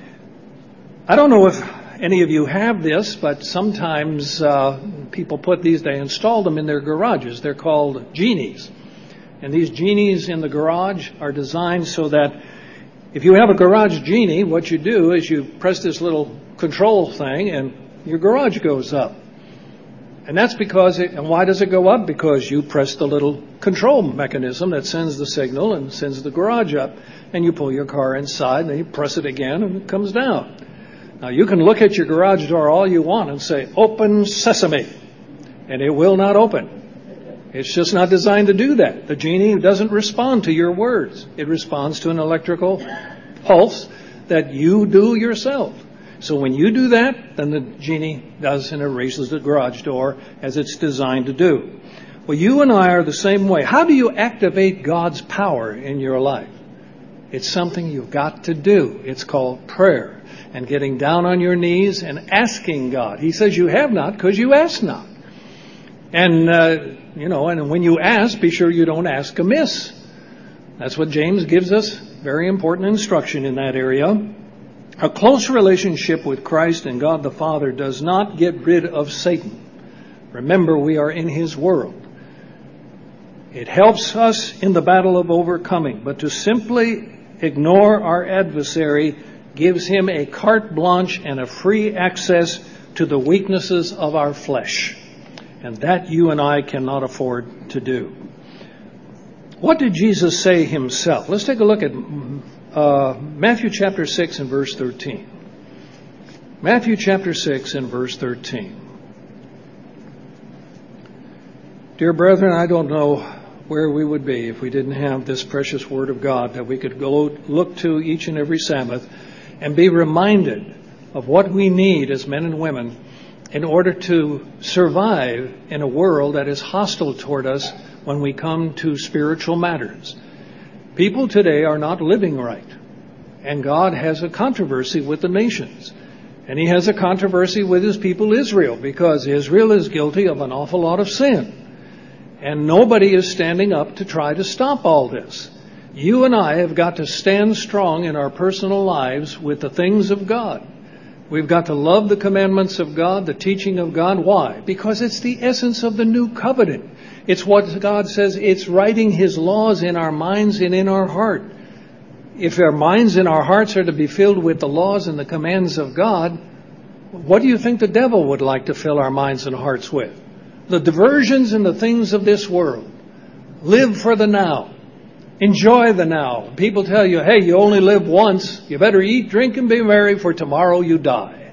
I don't know if any of you have this, but sometimes uh, people put these, they install them in their garages. They're called genies. And these genies in the garage are designed so that if you have a garage genie, what you do is you press this little control thing and your garage goes up. And that's because, it, and why does it go up? Because you press the little control mechanism that sends the signal and sends the garage up. And you pull your car inside and then you press it again and it comes down. Now you can look at your garage door all you want and say, open sesame. And it will not open. It's just not designed to do that. The genie doesn't respond to your words. It responds to an electrical pulse that you do yourself. So when you do that, then the genie does and it raises the garage door as it's designed to do. Well, you and I are the same way. How do you activate God's power in your life? It's something you've got to do. It's called prayer and getting down on your knees and asking God. He says you have not because you ask not. And, uh, you know, and when you ask, be sure you don't ask amiss. That's what James gives us. Very important instruction in that area. A close relationship with Christ and God the Father does not get rid of Satan. Remember, we are in his world. It helps us in the battle of overcoming, but to simply ignore our adversary gives him a carte blanche and a free access to the weaknesses of our flesh. And that you and I cannot afford to do. What did Jesus say himself? Let's take a look at uh, Matthew chapter six and verse thirteen. Matthew chapter six and verse thirteen. Dear brethren, I don't know where we would be if we didn't have this precious word of God that we could go look to each and every Sabbath and be reminded of what we need as men and women in order to survive in a world that is hostile toward us when we come to spiritual matters. People today are not living right. And God has a controversy with the nations. And he has a controversy with his people Israel, because Israel is guilty of an awful lot of sin. And nobody is standing up to try to stop all this. You and I have got to stand strong in our personal lives with the things of God. We've got to love the commandments of God, the teaching of God. Why? Because it's the essence of the new covenant. It's what God says. It's writing his laws in our minds and in our heart. If our minds and our hearts are to be filled with the laws and the commands of God, what do you think the devil would like to fill our minds and hearts with? The diversions and the things of this world. Live for the now. Enjoy the now. People tell you, hey, you only live once. You better eat, drink, and be merry, for tomorrow you die.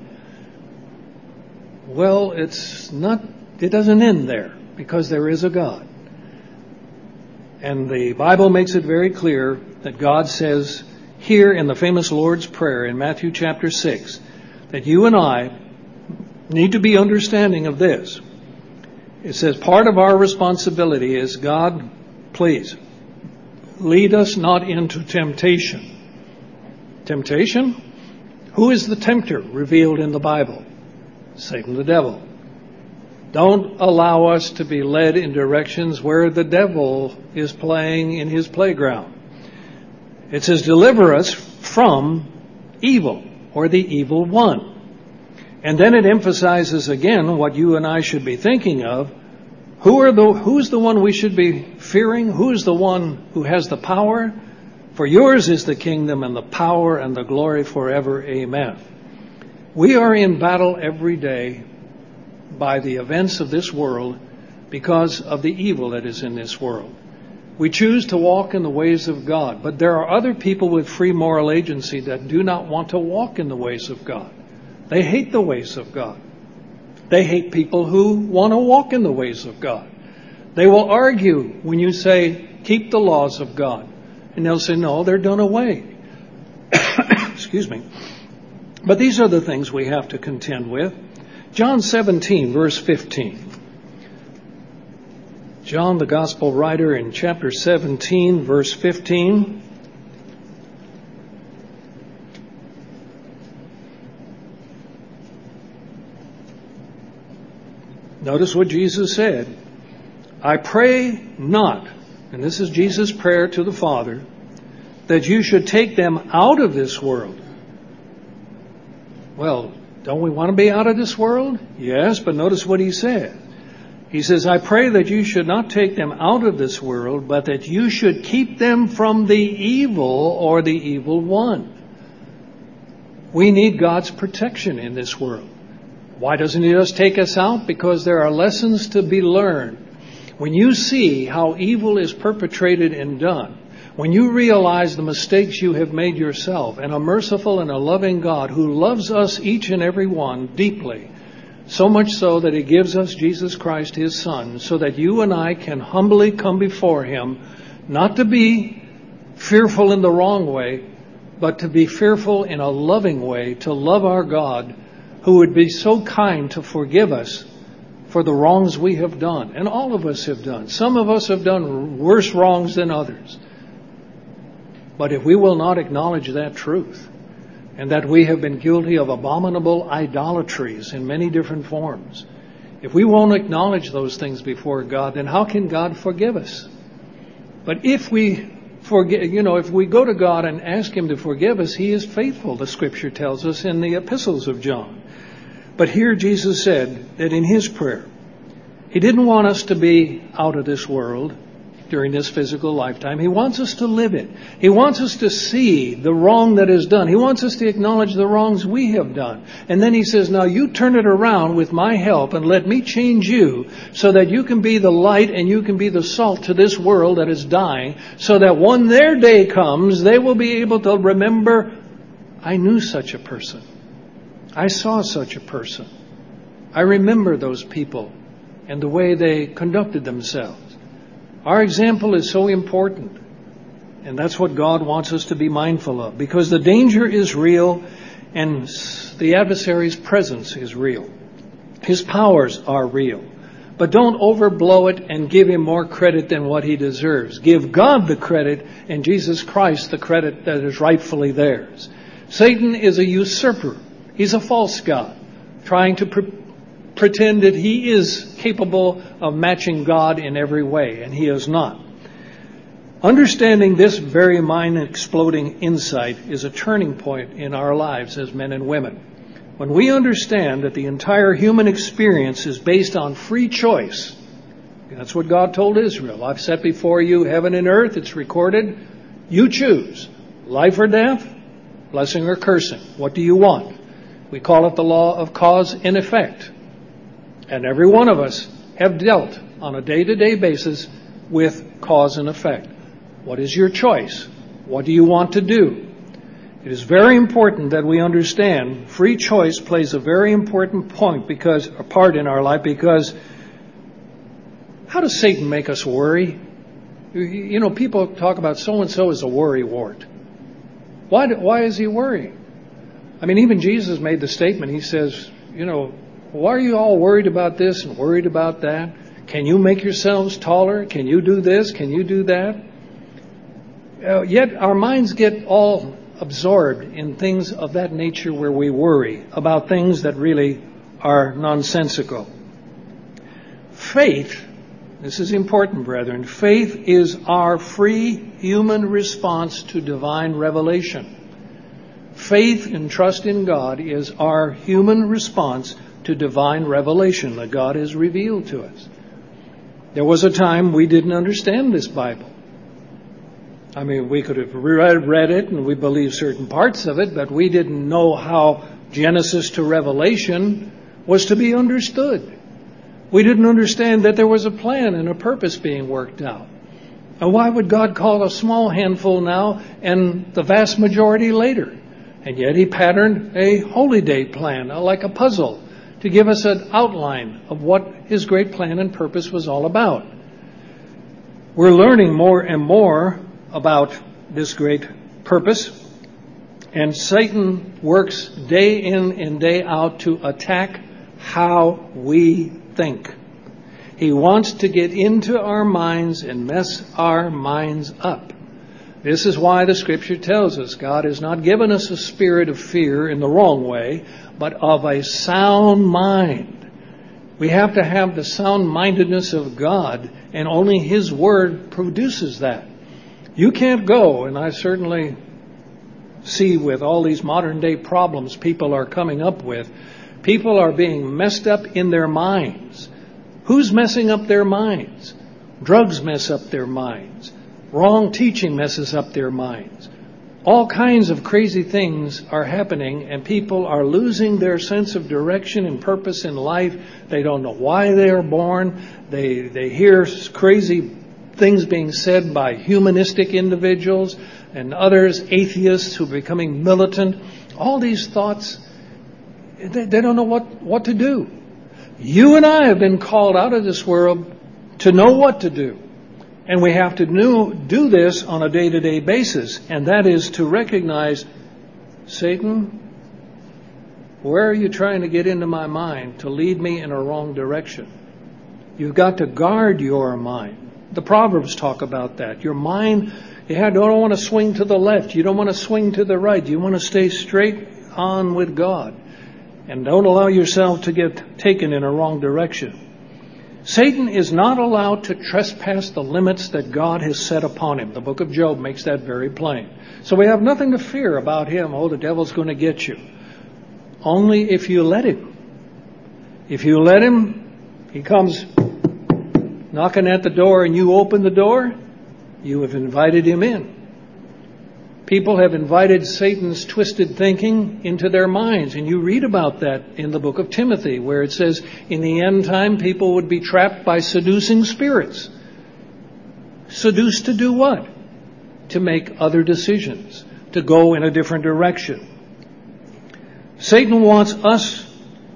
Well, it's not, it doesn't end there, because there is a God. And the Bible makes it very clear that God says here in the famous Lord's Prayer in Matthew chapter six, that you and I need to be understanding of this. It says part of our responsibility is, God, please, lead us not into temptation. Temptation? Who is the tempter revealed in the Bible? Satan the devil. Don't allow us to be led in directions where the devil is playing in his playground. It says, deliver us from evil or the evil one. And then it emphasizes again what you and I should be thinking of. Who are the, who's the one we should be fearing? Who's the one who has the power? For yours is the kingdom and the power and the glory forever. Amen. We are in battle every day by the events of this world because of the evil that is in this world. We choose to walk in the ways of God, but there are other people with free moral agency that do not want to walk in the ways of God. They hate the ways of God. They hate people who want to walk in the ways of God. They will argue when you say, keep the laws of God. And they'll say, no, they're done away. Excuse me. But these are the things we have to contend with. John seventeen, verse fifteen. John, the gospel writer, in chapter seventeen, verse fifteen. Notice what Jesus said. I pray not, and this is Jesus' prayer to the Father, that you should take them out of this world. Well, don't we want to be out of this world? Yes, but notice what he said. He says, I pray that you should not take them out of this world, but that you should keep them from the evil or the evil one. We need God's protection in this world. Why doesn't he just take us out? Because there are lessons to be learned. When you see how evil is perpetrated and done, when you realize the mistakes you have made yourself, and a merciful and a loving God who loves us each and every one deeply, so much so that he gives us Jesus Christ, his Son, so that you and I can humbly come before him, not to be fearful in the wrong way, but to be fearful in a loving way, to love our God, who would be so kind to forgive us for the wrongs we have done. And all of us have done. Some of us have done worse wrongs than others. But if we will not acknowledge that truth, and that we have been guilty of abominable idolatries in many different forms, if we won't acknowledge those things before God, then how can God forgive us? But if we forgive, you know, if we go to God and ask him to forgive us, he is faithful, the scripture tells us in the epistles of John. But here Jesus said that in his prayer, he didn't want us to be out of this world during this physical lifetime. He wants us to live it. He wants us to see the wrong that is done. He wants us to acknowledge the wrongs we have done. And then he says, now you turn it around with my help and let me change you so that you can be the light and you can be the salt to this world that is dying, so that when their day comes, they will be able to remember, I knew such a person. I saw such a person. I remember those people and the way they conducted themselves. Our example is so important. And that's what God wants us to be mindful of, because the danger is real and the adversary's presence is real. His powers are real. But don't overblow it and give him more credit than what he deserves. Give God the credit and Jesus Christ the credit that is rightfully theirs. Satan is a usurper. He's a false god, trying to pre- pretend that he is capable of matching God in every way, and he is not. Understanding this very mind-exploding insight is a turning point in our lives as men and women. When we understand that the entire human experience is based on free choice, that's what God told Israel. I've set before you heaven and earth, it's recorded. You choose, life or death, blessing or cursing. What do you want? We call it the law of cause and effect. And every one of us have dealt on a day-to-day basis with cause and effect. What is your choice? What do you want to do? It is very important that we understand free choice plays a very important point because a part in our life, because how does Satan make us worry? You know, people talk about so-and-so is a worry wart. Why, why is he worrying? I mean, even Jesus made the statement. He says, you know, why are you all worried about this and worried about that? Can you make yourselves taller? Can you do this? Can you do that? Uh, yet our minds get all absorbed in things of that nature where we worry about things that really are nonsensical. Faith, this is important, brethren, faith is our free human response to divine revelation. Faith and trust in God is our human response to divine revelation that God has revealed to us. There was a time we didn't understand this Bible. I mean, we could have read, read it and we believed certain parts of it, but we didn't know how Genesis to Revelation was to be understood. We didn't understand that there was a plan and a purpose being worked out. And why would God call a small handful now and the vast majority later? And yet he patterned a holy day plan, like a puzzle, to give us an outline of what his great plan and purpose was all about. We're learning more and more about this great purpose, and Satan works day in and day out to attack how we think. He wants to get into our minds and mess our minds up. This is why the Scripture tells us God has not given us a spirit of fear in the wrong way, but of a sound mind. We have to have the sound-mindedness of God, and only His Word produces that. You can't go, and I certainly see with all these modern day problems people are coming up with, people are being messed up in their minds. Who's messing up their minds? Drugs mess up their minds. Wrong teaching messes up their minds. All kinds of crazy things are happening, and people are losing their sense of direction and purpose in life. They don't know why they are born. They, they hear crazy things being said by humanistic individuals and others, atheists who are becoming militant. All these thoughts, they, they don't know what, what to do. You and I have been called out of this world to know what to do. And we have to do, do this on a day-to-day basis. And that is to recognize, Satan, where are you trying to get into my mind to lead me in a wrong direction? You've got to guard your mind. The Proverbs talk about that. Your mind, you don't want to swing to the left. You don't want to swing to the right. You want to stay straight on with God. And don't allow yourself to get taken in a wrong direction. Satan is not allowed to trespass the limits that God has set upon him. The book of Job makes that very plain. So we have nothing to fear about him. Oh, the devil's going to get you. Only if you let him. If you let him, he comes knocking at the door and you open the door, you have invited him in. People have invited Satan's twisted thinking into their minds. And you read about that in the book of Timothy, where it says in the end time people would be trapped by seducing spirits. Seduced to do what? To make other decisions, to go in a different direction. Satan wants us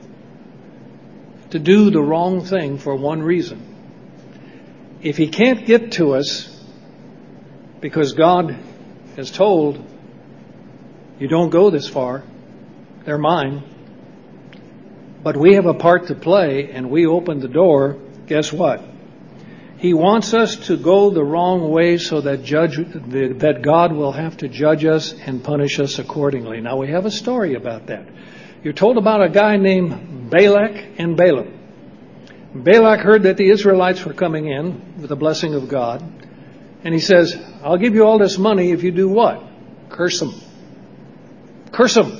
to do the wrong thing for one reason. If he can't get to us because God has told, you don't go this far, they're mine, but we have a part to play and we open the door, guess what? He wants us to go the wrong way so that judge that God will have to judge us and punish us accordingly. Now we have a story about that. You're told about a guy named Balak and Balaam. Balak heard that the Israelites were coming in with the blessing of God. And he says, I'll give you all this money if you do what? Curse them. Curse them.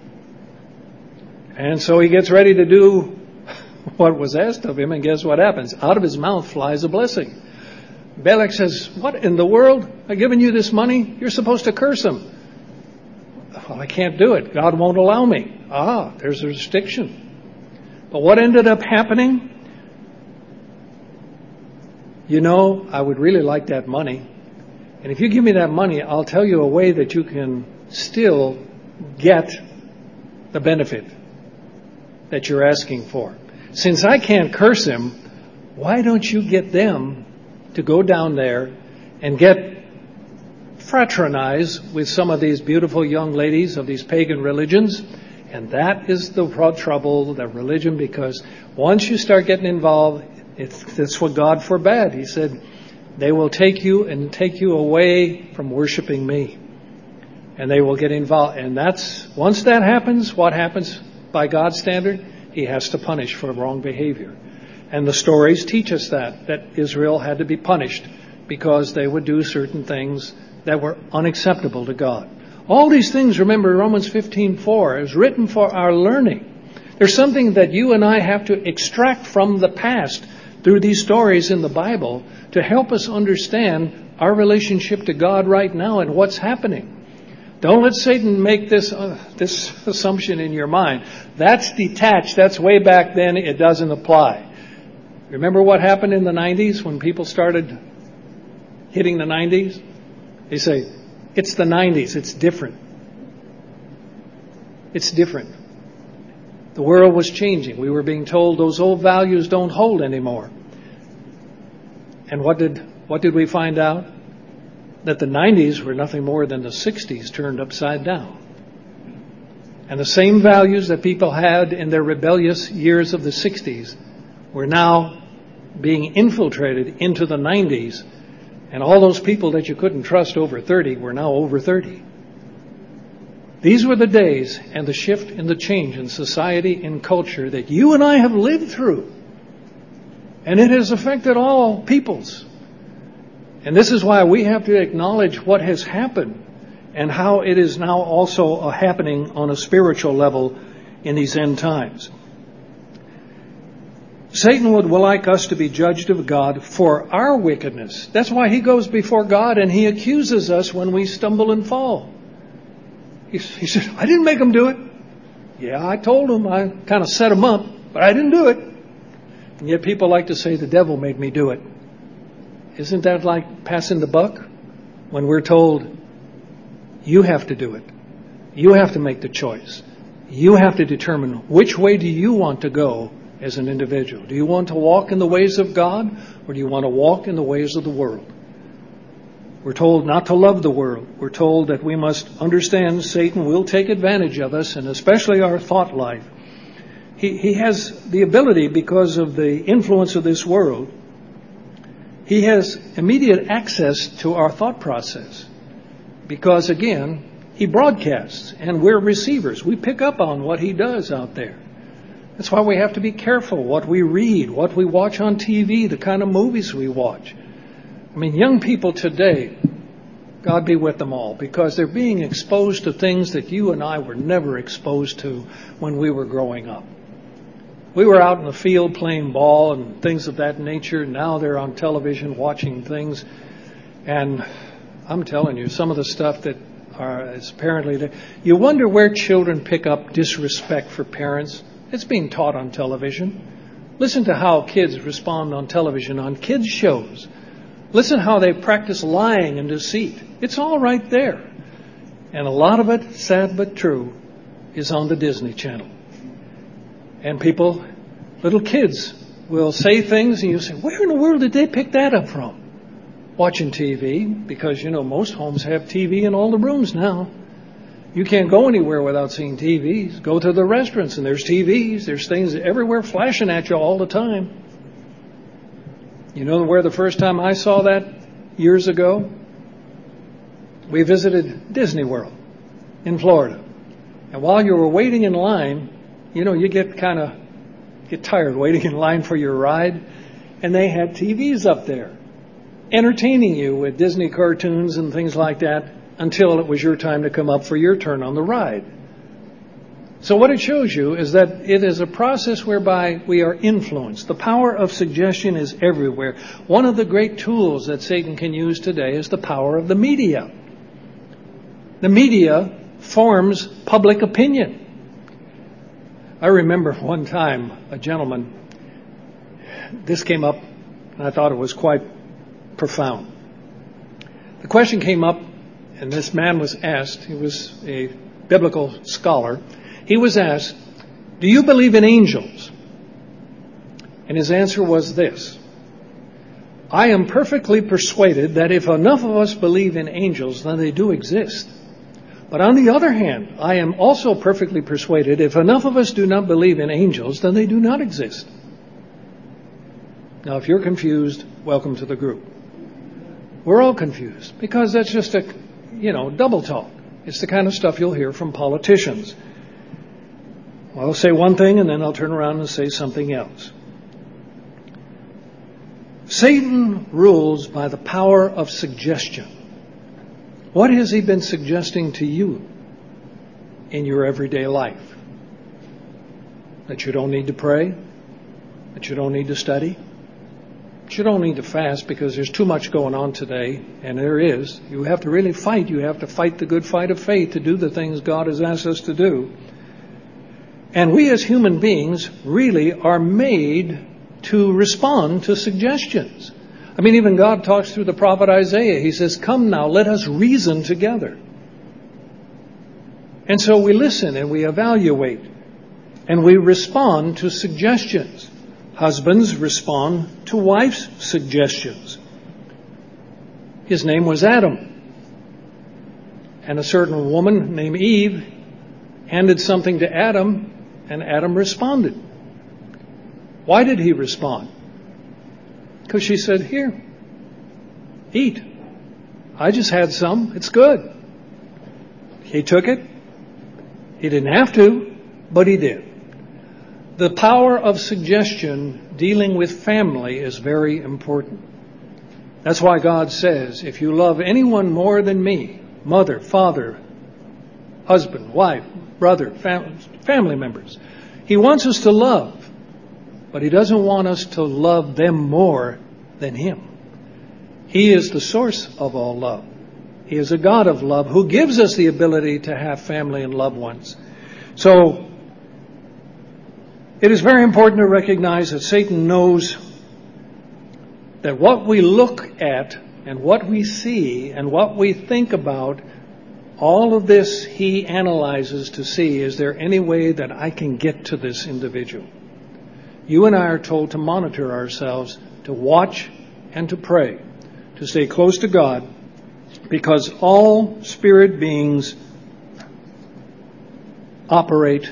And so he gets ready to do what was asked of him, and guess what happens? Out of his mouth flies a blessing. Balak says, what in the world? I've given you this money. You're supposed to curse them. Well, I can't do it. God won't allow me. Ah, there's a restriction. But what ended up happening? You know, I would really like that money. And if you give me that money, I'll tell you a way that you can still get the benefit that you're asking for. Since I can't curse him, why don't you get them to go down there and get fraternize with some of these beautiful young ladies of these pagan religions? And that is the trouble, the religion, because once you start getting involved, It's, that's what God forbade. He said, they will take you and take you away from worshiping me. And they will get involved. And that's, once that happens, what happens by God's standard? He has to punish for wrong behavior. And the stories teach us that, that Israel had to be punished because they would do certain things that were unacceptable to God. All these things, remember, Romans fifteen four is written for our learning. There's something that you and I have to extract from the past through these stories in the Bible to help us understand our relationship to God right now and what's happening. Don't let Satan make this uh, this assumption in your mind. That's detached. That's way back then. It doesn't apply. Remember what happened in the nineties when people started hitting the nineties? They say, it's the nineties. It's different. It's different. The world was changing. We were being told those old values don't hold anymore. And what did what did we find out? That the nineties were nothing more than the sixties turned upside down. And the same values that people had in their rebellious years of the sixties were now being infiltrated into the nineties. And all those people that you couldn't trust over thirty were now over thirty. These were the days and the shift and the change in society and culture that you and I have lived through. And it has affected all peoples. And this is why we have to acknowledge what has happened and how it is now also happening on a spiritual level in these end times. Satan would like us to be judged of God for our wickedness. That's why he goes before God and he accuses us when we stumble and fall. He, he said, I didn't make him do it. Yeah, I told him. I kind of set him up, but I didn't do it. And yet people like to say the devil made me do it. Isn't that like passing the buck? When we're told, you have to do it. You have to make the choice. You have to determine which way do you want to go as an individual. Do you want to walk in the ways of God, or do you want to walk in the ways of the world? We're told not to love the world. We're told that we must understand Satan will take advantage of us, and especially our thought life. He, he has the ability, because of the influence of this world, he has immediate access to our thought process. Because, again, he broadcasts, and we're receivers. We pick up on what he does out there. That's why we have to be careful what we read, what we watch on T V, the kind of movies we watch. I mean, young people today, God be with them all, because they're being exposed to things that you and I were never exposed to when we were growing up. We were out in the field playing ball and things of that nature. Now they're on television watching things. And I'm telling you, some of the stuff that are is apparently there. You wonder where children pick up disrespect for parents. It's being taught on television. Listen to how kids respond on television, on kids' shows. Listen how they practice lying and deceit. It's all right there. And a lot of it, sad but true, is on the Disney Channel. And people, little kids, will say things and you say, where in the world did they pick that up from? Watching T V, because, you know, most homes have T V in all the rooms now. You can't go anywhere without seeing T Vs. Go to the restaurants and there's T Vs. There's things everywhere flashing at you all the time. You know where the first time I saw that years ago? We visited Disney World in Florida. And while you were waiting in line, you know, you get kind of get tired waiting in line for your ride. And they had T Vs up there entertaining you with Disney cartoons and things like that until it was your time to come up for your turn on the ride. So what it shows you is that it is a process whereby we are influenced. The power of suggestion is everywhere. One of the great tools that Satan can use today is the power of the media. The media forms public opinion. I remember one time a gentleman, this came up, and I thought it was quite profound. The question came up, and this man was asked, he was a biblical scholar, he was asked, do you believe in angels? And his answer was this: I am perfectly persuaded that if enough of us believe in angels, then they do exist. But on the other hand, I am also perfectly persuaded if enough of us do not believe in angels, then they do not exist. Now, if you're confused, welcome to the group. We're all confused because that's just a, you know, double talk. It's the kind of stuff you'll hear from politicians. I'll say one thing and then I'll turn around and say something else. Satan rules by the power of suggestion. What has he been suggesting to you in your everyday life? That you don't need to pray? That you don't need to study? That you don't need to fast because there's too much going on today, and there is. You have to really fight. You have to fight the good fight of faith to do the things God has asked us to do. And we as human beings really are made to respond to suggestions. I mean, even God talks through the prophet Isaiah. He says, "Come now, let us reason together." And so we listen and we evaluate and we respond to suggestions. Husbands respond to wives' suggestions. His name was Adam. And a certain woman named Eve handed something to Adam, and Adam responded. Why did he respond? Because she said, "Here, eat. I just had some. It's good." He took it. He didn't have to, but he did. The power of suggestion dealing with family is very important. That's why God says, if you love anyone more than me, mother, father, husband, wife, brother, fam- family members, he wants us to love. But he doesn't want us to love them more than him. He is the source of all love. He is a God of love who gives us the ability to have family and loved ones. So it is very important to recognize that Satan knows that what we look at and what we see and what we think about, all of this he analyzes to see, is there any way that I can get to this individual? You and I are told to monitor ourselves, to watch and to pray, to stay close to God, because all spirit beings operate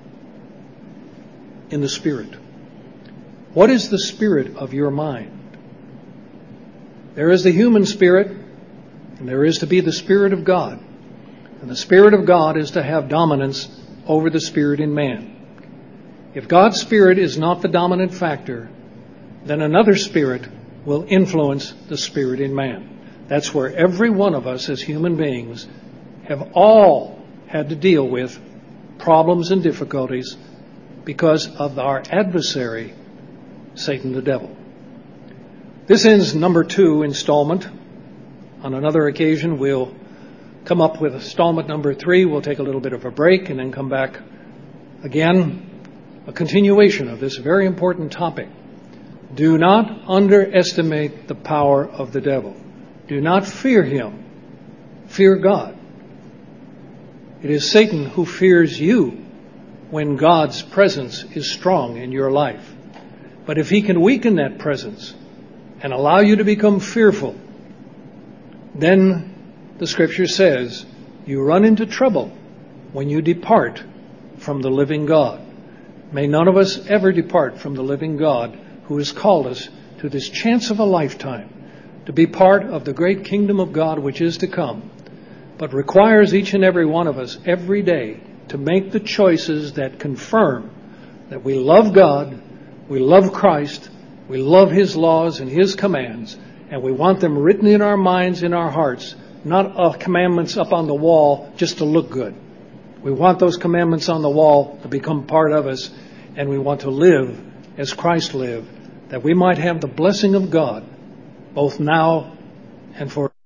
in the spirit. What is the spirit of your mind? There is the human spirit, and there is to be the Spirit of God. And the Spirit of God is to have dominance over the spirit in man. If God's Spirit is not the dominant factor, then another spirit will influence the spirit in man. That's where every one of us as human beings have all had to deal with problems and difficulties because of our adversary, Satan the devil. This ends number two installment. On another occasion, we'll come up with installment number three. We'll take a little bit of a break and then come back again. A continuation of this very important topic. Do not underestimate the power of the devil. Do not fear him. Fear God. It is Satan who fears you when God's presence is strong in your life. But if he can weaken that presence and allow you to become fearful, then the Scripture says you run into trouble when you depart from the living God. May none of us ever depart from the living God who has called us to this chance of a lifetime to be part of the great kingdom of God which is to come, but requires each and every one of us every day to make the choices that confirm that we love God, we love Christ, we love his laws and his commands, and we want them written in our minds, in our hearts, not uh, commandments up on the wall just to look good. We want those commandments on the wall to become part of us, and we want to live as Christ lived, that we might have the blessing of God, both now and forever.